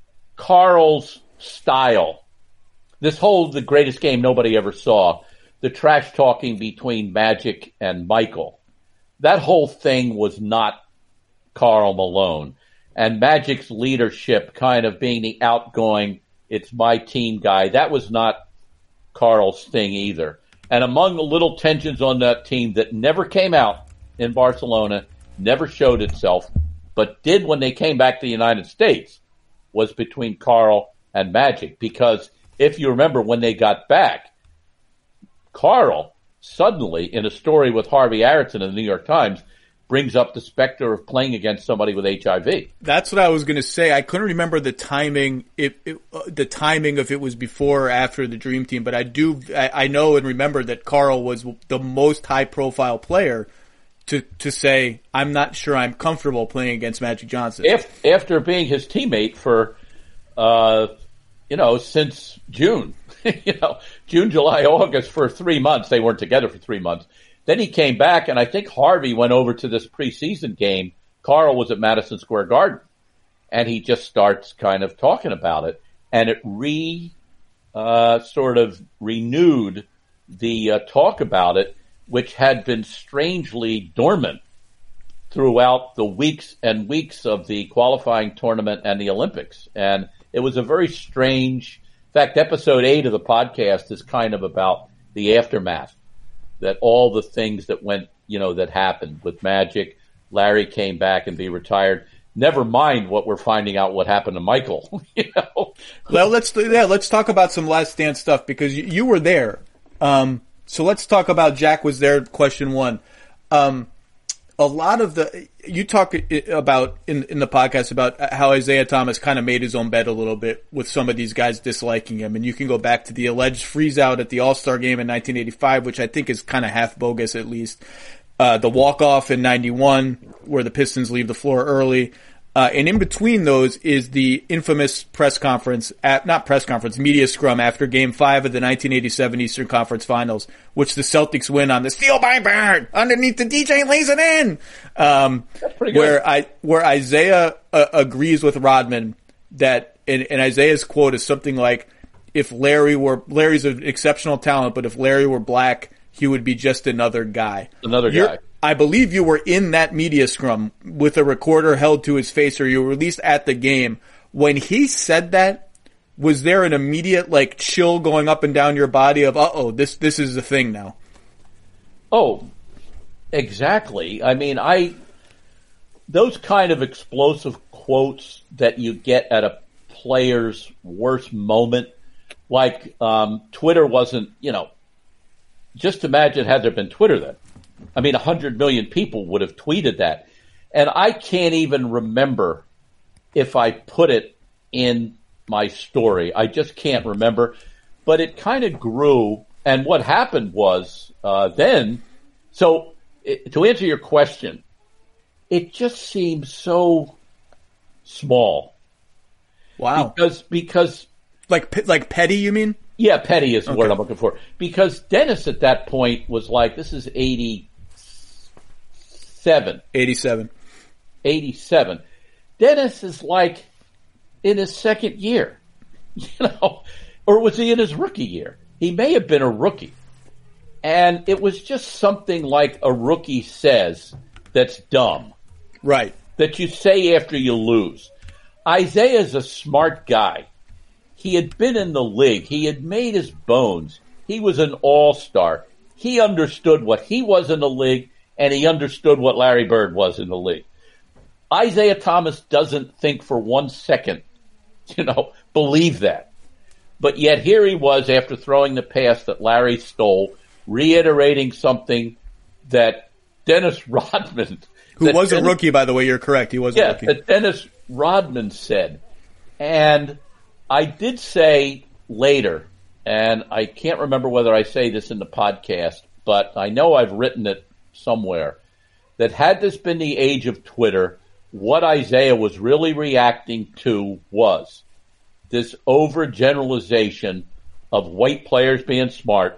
Karl's style, this whole The Greatest Game Nobody Ever Saw, the trash talking between Magic and Michael, that whole thing was not Karl Malone. And Magic's leadership kind of being the outgoing, it's my team guy, that was not Karl's thing either. And among the little tensions on that team that never came out in Barcelona, never showed itself, but did when they came back to the United States, was between Karl and Magic. Because if you remember when they got back, Karl suddenly, in a story with Harvey Aronson in the New York Times, brings up the specter of playing against somebody with H I V. That's what I was going to say. I couldn't remember the timing, if it, uh, the timing if it was before or after the Dream Team, but I do, I, I know and remember that Karl was the most high profile player to, to say, I'm not sure I'm comfortable playing against Magic Johnson. If, after being his teammate for, uh, you know, since June, you know, June, July, August, for three months. They weren't together for three months. Then he came back, and I think Harvey went over to this preseason game. Karl was at Madison Square Garden, and he just starts kind of talking about it, and it re, uh, sort of renewed the uh, talk about it, which had been strangely dormant throughout the weeks and weeks of the qualifying tournament and the Olympics. And it was a very strange, in fact, episode eight of the podcast is kind of about the aftermath. That all the things that went, you know, that happened with Magic, Larry came back and be retired. Never mind what we're finding out what happened to Michael. You know. Well, let's yeah, let's talk about some Last Dance stuff because you, you were there. Um, so let's talk about Jack was there. Question one. Um, a lot of the you talk about in in the podcast about how Isaiah Thomas kind of made his own bed a little bit with some of these guys disliking him, and you can go back to the alleged freeze out at the All-Star game in nineteen eighty-five, which I think is kind of half bogus at least. Uh, the walk off in ninety-one where the Pistons leave the floor early. Uh, and in between those is the infamous press conference, at, not press conference, media scrum after game five of the nineteen eighty-seven Eastern Conference Finals, which the Celtics win on the steal by Bird, underneath the D J lays it in. Um, That's pretty good. Where I, where Isaiah uh, agrees with Rodman that, and, and Isaiah's quote is something like, if Larry were, Larry's an exceptional talent, but if Larry were black, he would be just another guy. Another You're, guy. I believe you were in that media scrum with a recorder held to his face, or you were at least at the game. When he said that, was there an immediate, like, chill going up and down your body of, uh-oh, this, this is the thing now? Oh, exactly. I mean, I, those kind of explosive quotes that you get at a player's worst moment, like, um, Twitter wasn't, you know, just imagine had there been Twitter then. I mean, a hundred million people would have tweeted that. And I can't even remember if I put it in my story. I just can't remember. But it kind of grew. And what happened was, uh, then, so it, to answer your question, it just seems so small. Wow. Because, because. Like, like petty, you mean? Yeah, petty is the okay. word I'm looking for. Because Dennis at that point was like, this is eighty-seven. eighty-seven. eighty-seven. Dennis is like in his second year, you know, or was he in his rookie year? He may have been a rookie. And it was just something like a rookie says that's dumb. Right. That you say after you lose. Isaiah's a smart guy. He had been in the league. He had made his bones. He was an all-star. He understood what he was in the league, and he understood what Larry Bird was in the league. Isaiah Thomas doesn't think for one second, you know, believe that. But yet here he was after throwing the pass that Larry stole, reiterating something that Dennis Rodman... Who was Dennis, a rookie, by the way, you're correct. He was yeah, a rookie. that Dennis Rodman said. And I did say later, and I can't remember whether I say this in the podcast, but I know I've written it somewhere, that had this been the age of Twitter, what Isaiah was really reacting to was this overgeneralization of white players being smart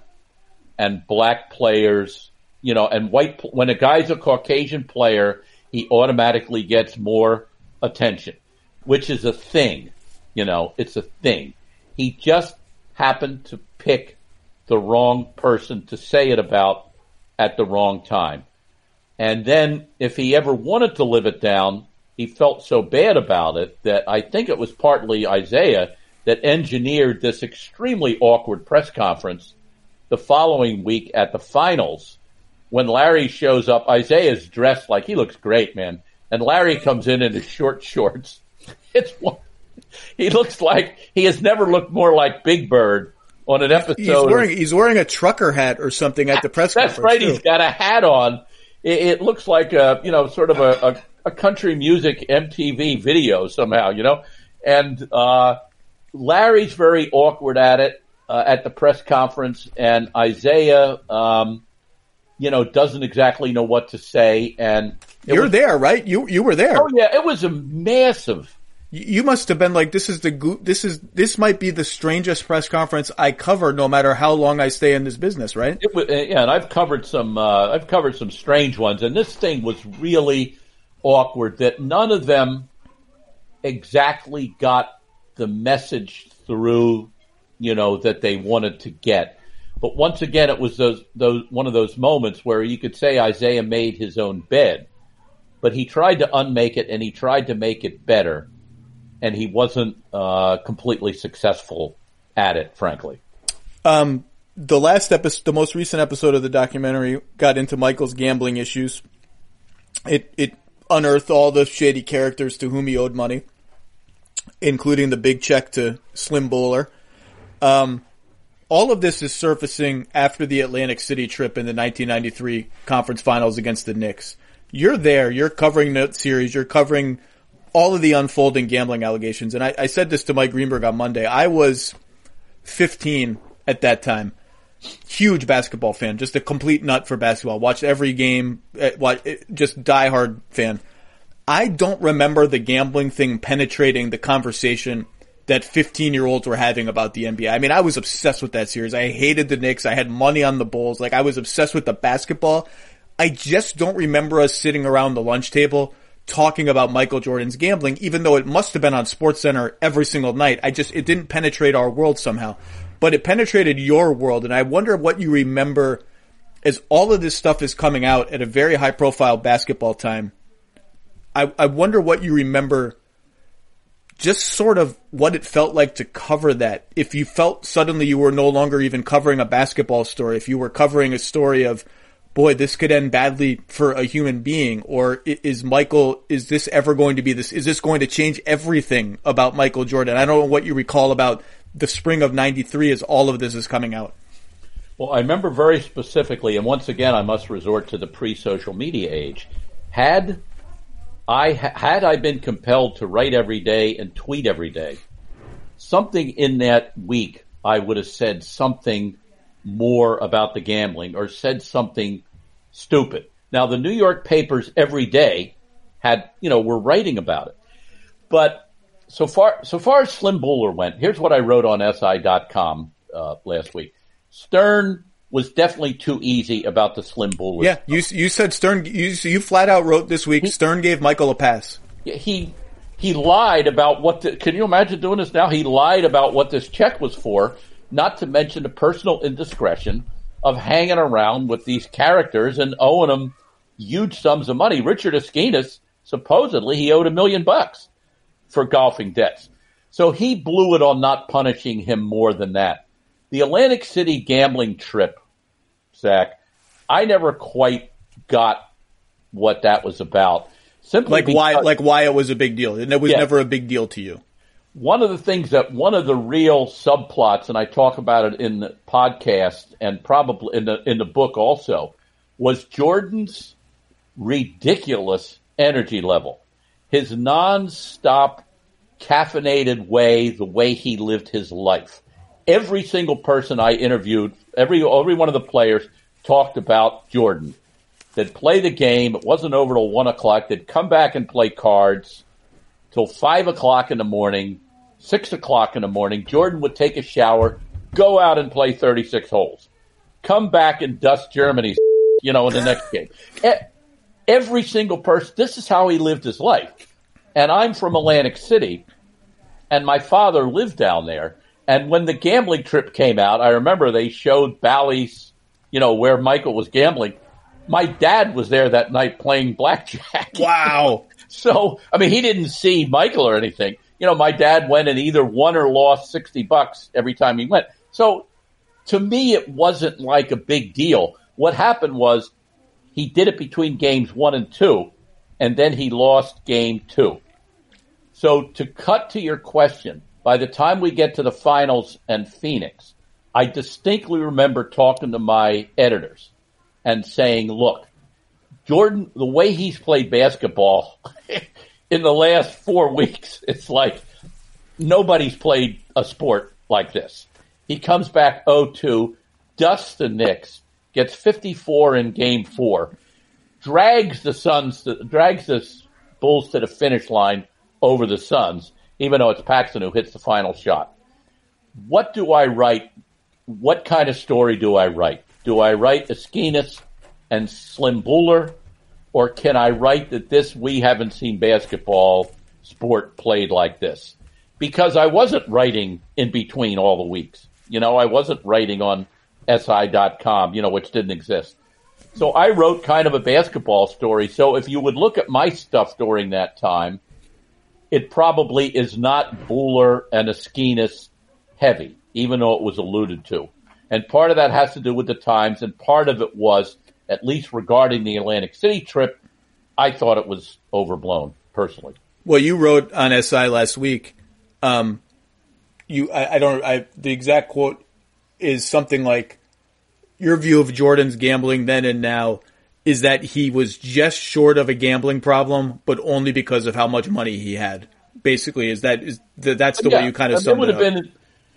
and black players, you know, and white, when a guy's a Caucasian player, he automatically gets more attention, which is a thing. You know, it's a thing. He just happened to pick the wrong person to say it about at the wrong time. And then if he ever wanted to live it down, he felt so bad about it that I think it was partly Isaiah that engineered this extremely awkward press conference the following week at the finals. When Larry shows up, Isaiah's dressed like he looks great, man. And Larry comes in in his short shorts. It's one. He looks like he has never looked more like Big Bird on an episode. He's wearing, he's wearing a trucker hat or something at the press That's conference. That's right. Too. He's got a hat on. It, it looks like a, you know, sort of a, a, a country music M T V video somehow, you know. And uh Larry's very awkward at it uh, at the press conference, and Isaiah, um, you know, doesn't exactly know what to say. And you're was, there, right? You you were there. Oh yeah, it was a massive. You must have been like, this is the go- this is this might be the strangest press conference I cover, no matter how long I stay in this business, right? It was, yeah, and I've covered some uh, I've covered some strange ones, and this thing was really awkward. That none of them exactly got the message through, you know, that they wanted to get. But once again, it was those those one of those moments where you could say Isaiah made his own bed, but he tried to unmake it and he tried to make it better. And he wasn't uh, completely successful at it, frankly. Um, the last episode, the most recent episode of the documentary, got into Michael's gambling issues. It it unearthed all the shady characters to whom he owed money, including the big check to Slim Bowler. Um, all of this is surfacing after the Atlantic City trip in the nineteen ninety-three conference finals against the Knicks. You're there. You're covering that series. You're covering all of the unfolding gambling allegations. And I, I said this to Mike Greenberg on Monday. I was fifteen at that time. Huge basketball fan. Just a complete nut for basketball. Watched every game. Just diehard fan. I don't remember the gambling thing penetrating the conversation that fifteen-year-olds were having about the N B A. I mean, I was obsessed with that series. I hated the Knicks. I had money on the Bulls. Like, I was obsessed with the basketball. I just don't remember us sitting around the lunch table talking about Michael Jordan's gambling, even though it must have been on SportsCenter every single night. I just, it didn't penetrate our world somehow, but it penetrated your world. And I wonder what you remember as all of this stuff is coming out at a very high profile basketball time. I, I wonder what you remember, just sort of what it felt like to cover that. If you felt suddenly you were no longer even covering a basketball story, if you were covering a story of, boy, this could end badly for a human being, or is Michael, is this ever going to be this, is this going to change everything about Michael Jordan? I don't know what you recall about the spring of ninety-three as all of this is coming out. Well, I remember very specifically, and once again, I must resort to the pre-social media age. Had I had I been compelled to write every day and tweet every day, something in that week I would have said something more about the gambling or said something stupid. Now, the New York papers every day had, you know, were writing about it. But so far, so far as Slim Buller went, here's what I wrote on S I dot com uh, last week. Stern was definitely too easy about the Slim Buller. Yeah, you you said Stern. You you flat out wrote this week. He, Stern gave Michael a pass. He he lied about what. The, can you imagine doing this now? He lied about what this check was for. Not to mention the personal indiscretion of hanging around with these characters and owing them huge sums of money. Richard Esquinas, supposedly, he owed a million bucks for golfing debts. So he blew it on not punishing him more than that. The Atlantic City gambling trip, Zach, I never quite got what that was about. Simply like because, why, like why it was a big deal. It was yeah. never a big deal to you. One of the things that one of the real subplots, and I talk about it in the podcast and probably in the in the book also, was Jordan's ridiculous energy level, his nonstop caffeinated way, the way he lived his life. Every single person I interviewed, every every one of the players talked about Jordan. They'd play the game. It wasn't over till one o'clock. They'd come back and play cards till five o'clock in the morning, six o'clock in the morning. Jordan would take a shower, go out and play thirty-six holes, come back and dust Germany's, you know, in the next game. Every single person, this is how he lived his life. And I'm from Atlantic City, and my father lived down there. And when the gambling trip came out, I remember they showed Bally's, you know, where Michael was gambling. My dad was there that night playing blackjack. Wow. So, I mean, he didn't see Michael or anything. You know, my dad went and either won or lost sixty bucks every time he went. So, to me, it wasn't like a big deal. What happened was he did it between games one and two, and then he lost game two. So, to cut to your question, by the time we get to the finals and Phoenix, I distinctly remember talking to my editors and saying, look, Jordan, the way he's played basketball in the last four weeks, it's like nobody's played a sport like this. He comes back oh two, dusts the Knicks, gets fifty-four in game four, drags the Suns, to, drags the Bulls to the finish line over the Suns, even though it's Paxson who hits the final shot. What do I write? What kind of story do I write? Do I write Esquinas and Slim Buller, or can I write that this, we haven't seen basketball sport played like this? Because I wasn't writing in between all the weeks. You know, I wasn't writing on S I dot com, you know, which didn't exist. So I wrote kind of a basketball story. So if you would look at my stuff during that time, it probably is not Buller and Esquinas heavy, even though it was alluded to. And part of that has to do with the times, and part of it was, at least regarding the Atlantic City trip, I thought it was overblown, personally. Well, you wrote on S I last week, um, you, I, I don't, I, the exact quote is something like, your view of Jordan's gambling then and now is that he was just short of a gambling problem, but only because of how much money he had. Basically, is that, is the, that's the yeah, way you kind of it summed would it have up. Been,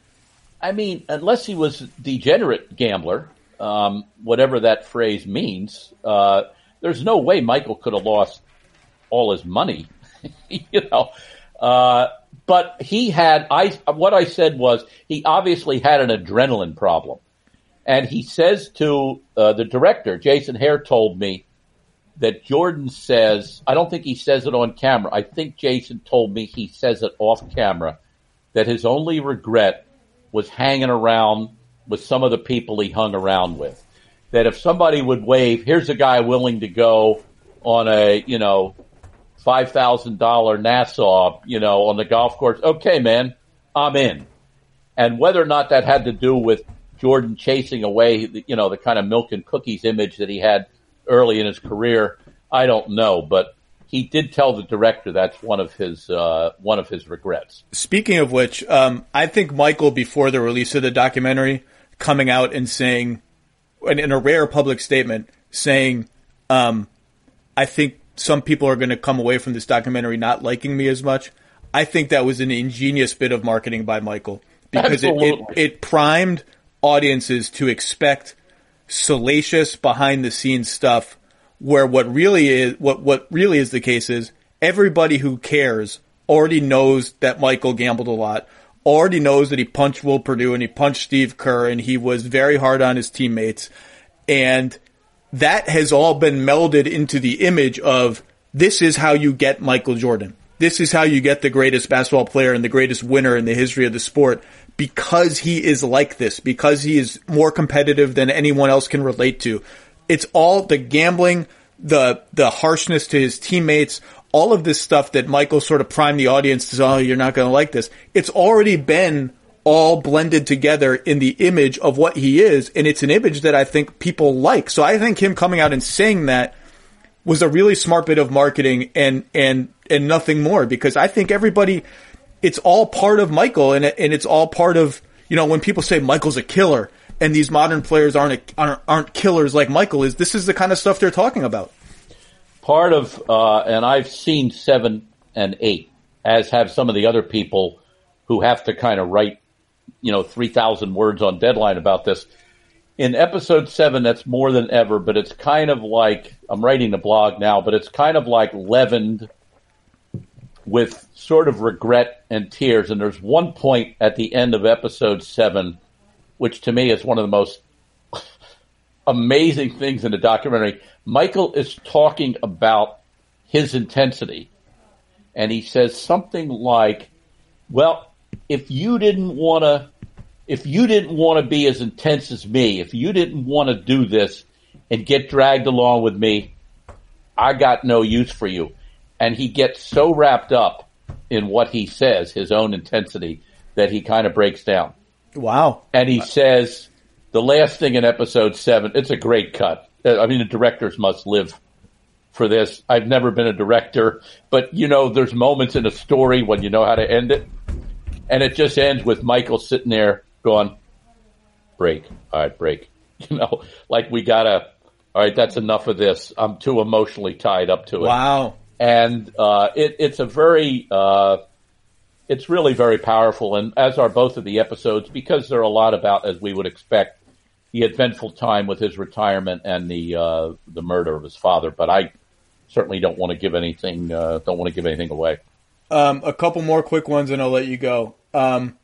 I mean, unless he was a degenerate gambler, um, whatever that phrase means, uh, there's no way Michael could have lost all his money, you know. Uh, but he had, I, what I said was, he obviously had an adrenaline problem. And he says to uh, the director, Jason Hare told me, that Jordan says, I don't think he says it on camera. I think Jason told me he says it off camera, that his only regret was hanging around with some of the people he hung around with. That if somebody would wave, here's a guy willing to go on a, you know, five thousand dollars Nassau, you know, on the golf course. Okay, man, I'm in. And whether or not that had to do with Jordan chasing away, the, you know, the kind of milk and cookies image that he had early in his career, I don't know. But he did tell the director that's one of his uh, one of his regrets. Speaking of which, um, I think Michael, before the release of the documentary, coming out and saying, in, in a rare public statement, saying, um, I think some people are going to come away from this documentary not liking me as much. I think that was an ingenious bit of marketing by Michael, because it, it, it primed audiences to expect salacious behind the scenes stuff, where what really is what what really is the case is everybody who cares already knows that Michael gambled a lot, already knows that he punched Will Perdue and he punched Steve Kerr and he was very hard on his teammates, and that has all been melded into the image of this is how you get Michael Jordan. This is how you get the greatest basketball player and the greatest winner in the history of the sport, because he is like this, because he is more competitive than anyone else can relate to. It's all the gambling, the the harshness to his teammates, all of this stuff that Michael sort of primed the audience to say, oh, you're not going to like this. It's already been all blended together in the image of what he is, and it's an image that I think people like. So I think him coming out and saying that was a really smart bit of marketing and and and nothing more, because I think everybody, it's all part of Michael, and and it's all part of, you know, when people say Michael's a killer and these modern players aren't aren't, aren't killers like Michael is, this is the kind of stuff they're talking about. Part of, uh, and I've seen seven and eight, as have some of the other people who have to kind of write, you know, three thousand words on deadline about this. In episode seven, that's more than ever, but it's kind of like, I'm writing the blog now, but it's kind of like leavened with sort of regret and tears. And there's one point at the end of episode seven, which to me is one of the most amazing things in the documentary. Michael is talking about his intensity, and he says something like, well, if you didn't want to, if you didn't want to be as intense as me, if you didn't want to do this and get dragged along with me, I got no use for you. And he gets so wrapped up in what he says, his own intensity, that he kind of breaks down. Wow. And he says, the last thing in episode seven, it's a great cut. I mean, the directors must live for this. I've never been a director, but you know, there's moments in a story when you know how to end it. And it just ends with Michael sitting there going, break. All right, break. You know, like we gotta, all right, that's enough of this. I'm too emotionally tied up to it. Wow. And uh, it, it's a very, uh, it's really very powerful. And as are both of the episodes, because they're a lot about, as we would expect, the eventful time with his retirement and the uh, the murder of his father. But I certainly don't want to give anything, uh, don't want to give anything away. Um, a couple more quick ones and I'll let you go. Um,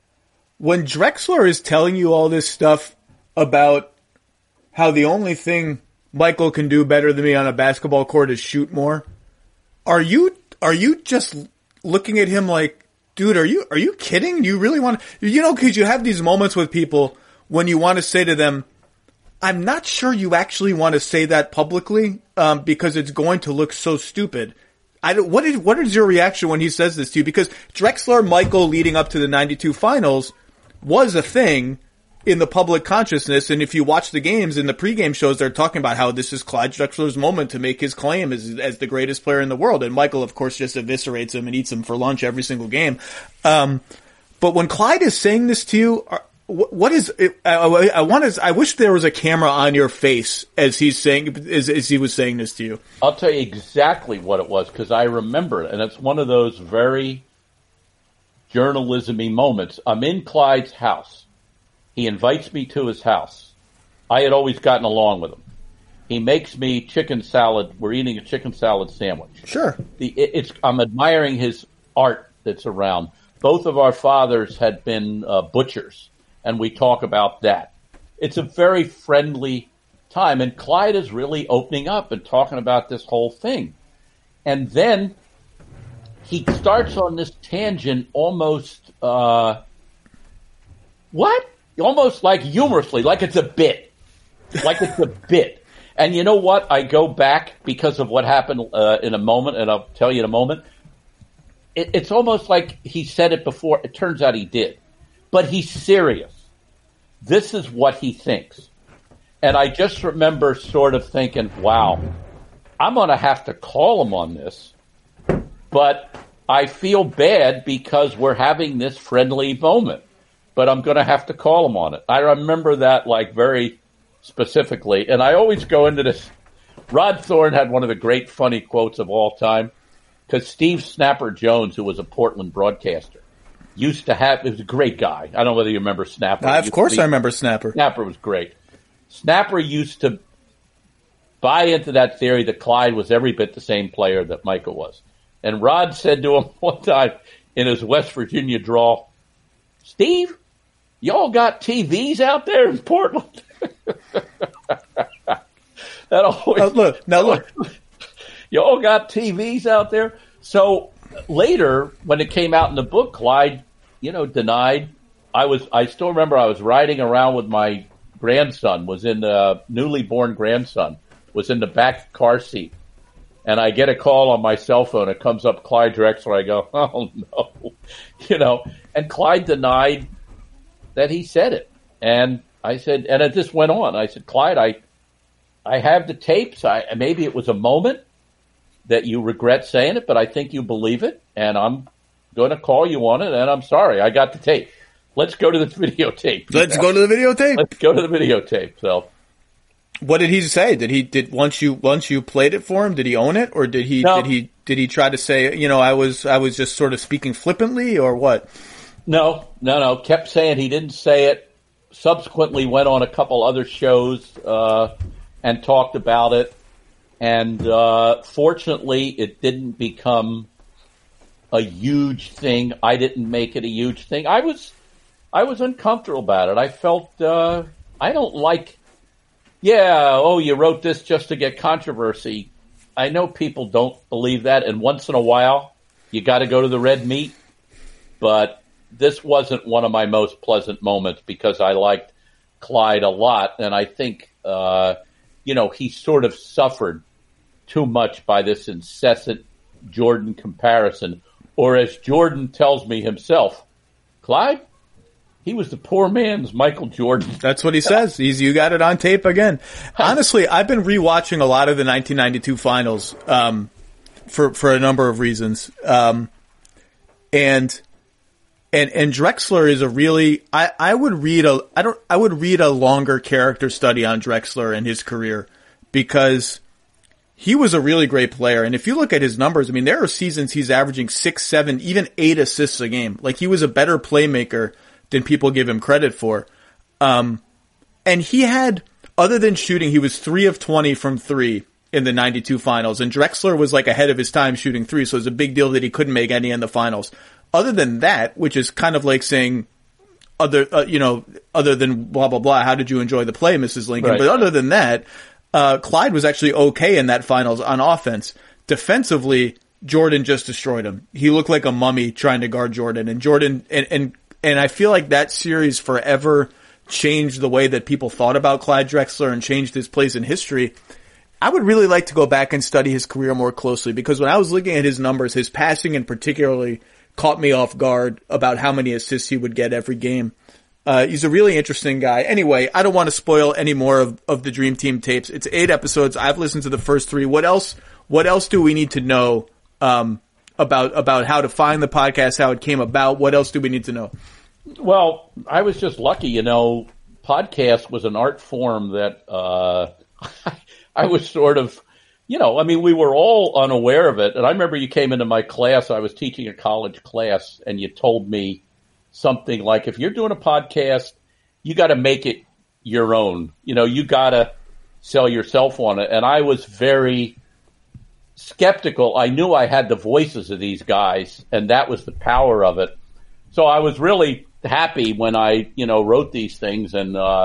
when Drexler is telling you all this stuff about how the only thing Michael can do better than me on a basketball court is shoot more, are you are you just looking at him like, dude, are you are you kidding? You really want to, you know, because you have these moments with people when you want to say to them, I'm not sure you actually want to say that publicly, um, because it's going to look so stupid. I don't, what is, what is your reaction when he says this to you? Because Drexler Michael leading up to the ninety-two finals was a thing in the public consciousness. And if you watch the games in the pregame shows, they're talking about how this is Clyde Drexler's moment to make his claim as, as the greatest player in the world. And Michael, of course, just eviscerates him and eats him for lunch every single game. Um, but when Clyde is saying this to you, are, what is it? I, I want to, I wish there was a camera on your face as he's saying, as, as he was saying this to you. I'll tell you exactly what it was, because I remember it, and it's one of those very journalism-y moments. I'm in Clyde's house. He invites me to his house. I had always gotten along with him. He makes me chicken salad. We're eating a chicken salad sandwich. Sure. The, it, it's, I'm admiring his art that's around. Both of our fathers had been uh, butchers, and we talk about that. It's a very friendly time. And Clyde is really opening up and talking about this whole thing. And then he starts on this tangent almost, uh, what? Almost like humorously, like it's a bit. Like it's a bit. And you know what? I go back because of what happened uh, in a moment, and I'll tell you in a moment. It, it's almost like he said it before. It turns out he did. But he's serious. This is what he thinks. And I just remember sort of thinking, wow, I'm going to have to call him on this. But I feel bad because we're having this friendly moment. But I'm going to have to call him on it. I remember that like very specifically. And I always go into this. Rod Thorne had one of the great funny quotes of all time. Because Steve Snapper Jones, who was a Portland broadcaster, used to have, he was a great guy. I don't know whether you remember Snapper. Uh, of course I remember Snapper. Snapper was great. Snapper used to buy into that theory that Clyde was every bit the same player that Michael was. And Rod said to him one time in his West Virginia drawl, Steve, y'all got T Vs out there in Portland? that always, oh, look, now look. Y'all got T Vs out there? So later, when it came out in the book, Clyde, you know, denied. I was, I still remember I was riding around with my grandson, was in the newly born grandson, was in the back car seat. And I get a call on my cell phone. It comes up Clyde Drexler. I go, oh no, you know, and Clyde denied that he said it. And I said, and it just went on. I said, Clyde, I, I have the tapes. I, maybe it was a moment that you regret saying it, but I think you believe it, and I'm going to call you on it, and I'm sorry. I got the tape. Let's go to the videotape. Let's know? go to the videotape. Let's go to the videotape. So, what did he say? Did he did once you once you played it for him? Did he own it, or did he no. did he did he try to say, you know, I was I was just sort of speaking flippantly, or what? No, no, no. Kept saying he didn't say it. Subsequently, went on a couple other shows uh, and talked about it. And uh, fortunately, it didn't become a huge thing. I didn't make it a huge thing. I was, I was uncomfortable about it. I felt uh, I don't like. Yeah, oh, you wrote this just to get controversy. I know people don't believe that, and once in a while, you got to go to the red meat. But this wasn't one of my most pleasant moments because I liked Clyde a lot, and I think uh, you know he sort of suffered too much by this incessant Jordan comparison. Or as Jordan tells me himself, Clyde, he was the poor man's Michael Jordan. That's what he says. He's, you got it on tape again. Honestly, I've been rewatching a lot of the nineteen ninety-two finals, um, for, for a number of reasons. Um, and, and, and Drexler is a really, I, I would read a, I don't, I would read a longer character study on Drexler and his career because he was a really great player. And if you look at his numbers, I mean, there are seasons he's averaging six, seven, even eight assists a game. Like, he was a better playmaker than people give him credit for. Um, and he had, other than shooting, he was three of twenty from three in the ninety-two finals. And Drexler was like ahead of his time shooting three. So it was a big deal that he couldn't make any in the finals. Other than that, which is kind of like saying, other, uh, you know, other than blah, blah, blah, how did you enjoy the play, Missus Lincoln? Right. But other than that, Uh, Clyde was actually okay in that finals on offense. Defensively, Jordan just destroyed him. He looked like a mummy trying to guard Jordan, and Jordan, and, and, and I feel like that series forever changed the way that people thought about Clyde Drexler and changed his place in history. I would really like to go back and study his career more closely because when I was looking at his numbers, his passing in particularly caught me off guard about how many assists he would get every game. Uh, he's a really interesting guy. Anyway, I don't want to spoil any more of, of the Dream Team tapes. It's eight episodes. I've listened to the first three. What else, what else do we need to know, um, about, about how to find the podcast, how it came about? What else do we need to know? Well, I was just lucky, you know, podcast was an art form that, uh, I was sort of, you know, I mean, we were all unaware of it. And I remember you came into my class. I was teaching a college class and you told me something like, if you're doing a podcast, you got to make it your own. You know, you got to sell yourself on it. And I was very skeptical. I knew I had the voices of these guys, and that was the power of it. So I was really happy when I, you know, wrote these things and, uh,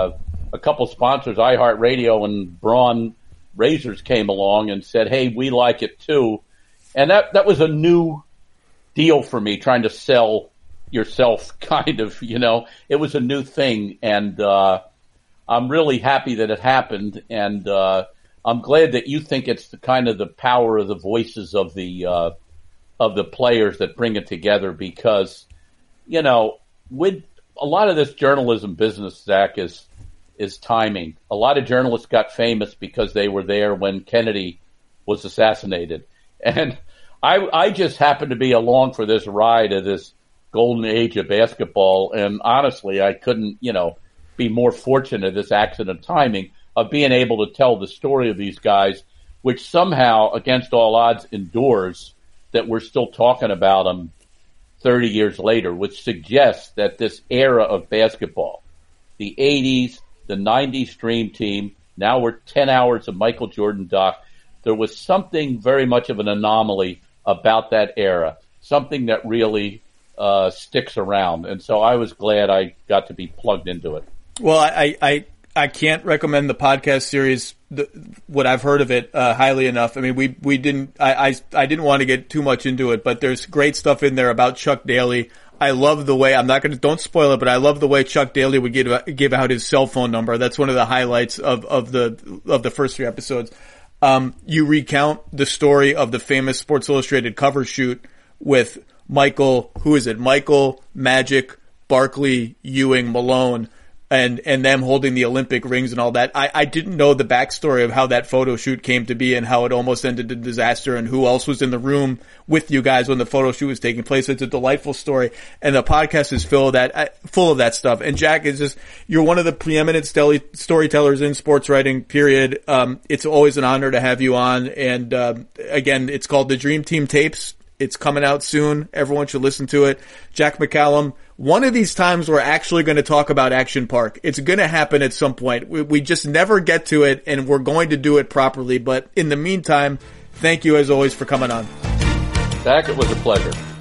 a couple sponsors, iHeartRadio and Braun Razors, came along and said, hey, we like it too. And that, that was a new deal for me, trying to sell yourself, kind of, you know. It was a new thing, and uh, I'm really happy that it happened, and uh, I'm glad that you think it's the kind of the power of the voices of the uh, of the players that bring it together, because, you know, with a lot of this journalism business, Zach, is is timing. A lot of journalists got famous because they were there when Kennedy was assassinated, and I, I just happened to be along for this ride of this golden age of basketball, and honestly, I couldn't, you know, be more fortunate, this accident timing, of being able to tell the story of these guys, which somehow, against all odds, endures, that we're still talking about them thirty years later, which suggests that this era of basketball, the eighties, the nineties Dream Team, now we're ten hours of Michael Jordan doc, there was something very much of an anomaly about that era, something that really uh, sticks around. And so I was glad I got to be plugged into it. Well, I, I, I can't recommend the podcast series, the, what I've heard of it, uh, highly enough. I mean, we, we didn't, I, I, I didn't want to get too much into it, but there's great stuff in there about Chuck Daly. I love the way, I'm not going to, don't spoil it, but I love the way Chuck Daly would give, give out his cell phone number. That's one of the highlights of, of the, of the first three episodes. Um, you recount the story of the famous Sports Illustrated cover shoot with Michael, who is it? Michael, Magic, Barkley, Ewing, Malone, and, and them holding the Olympic rings and all that. I, I didn't know the backstory of how that photo shoot came to be and how it almost ended in disaster and who else was in the room with you guys when the photo shoot was taking place. It's a delightful story, and the podcast is full of that, full of that stuff. And Jack is just, you're one of the preeminent storytellers in sports writing, period. Um, it's always an honor to have you on. And, um, again, it's called the Dream Team Tapes. It's coming out soon. Everyone should listen to it. Jack McCallum, one of these times we're actually going to talk about Action Park. It's going to happen at some point. We, we just never get to it, and we're going to do it properly. But in the meantime, thank you as always for coming on. Zach, it was a pleasure.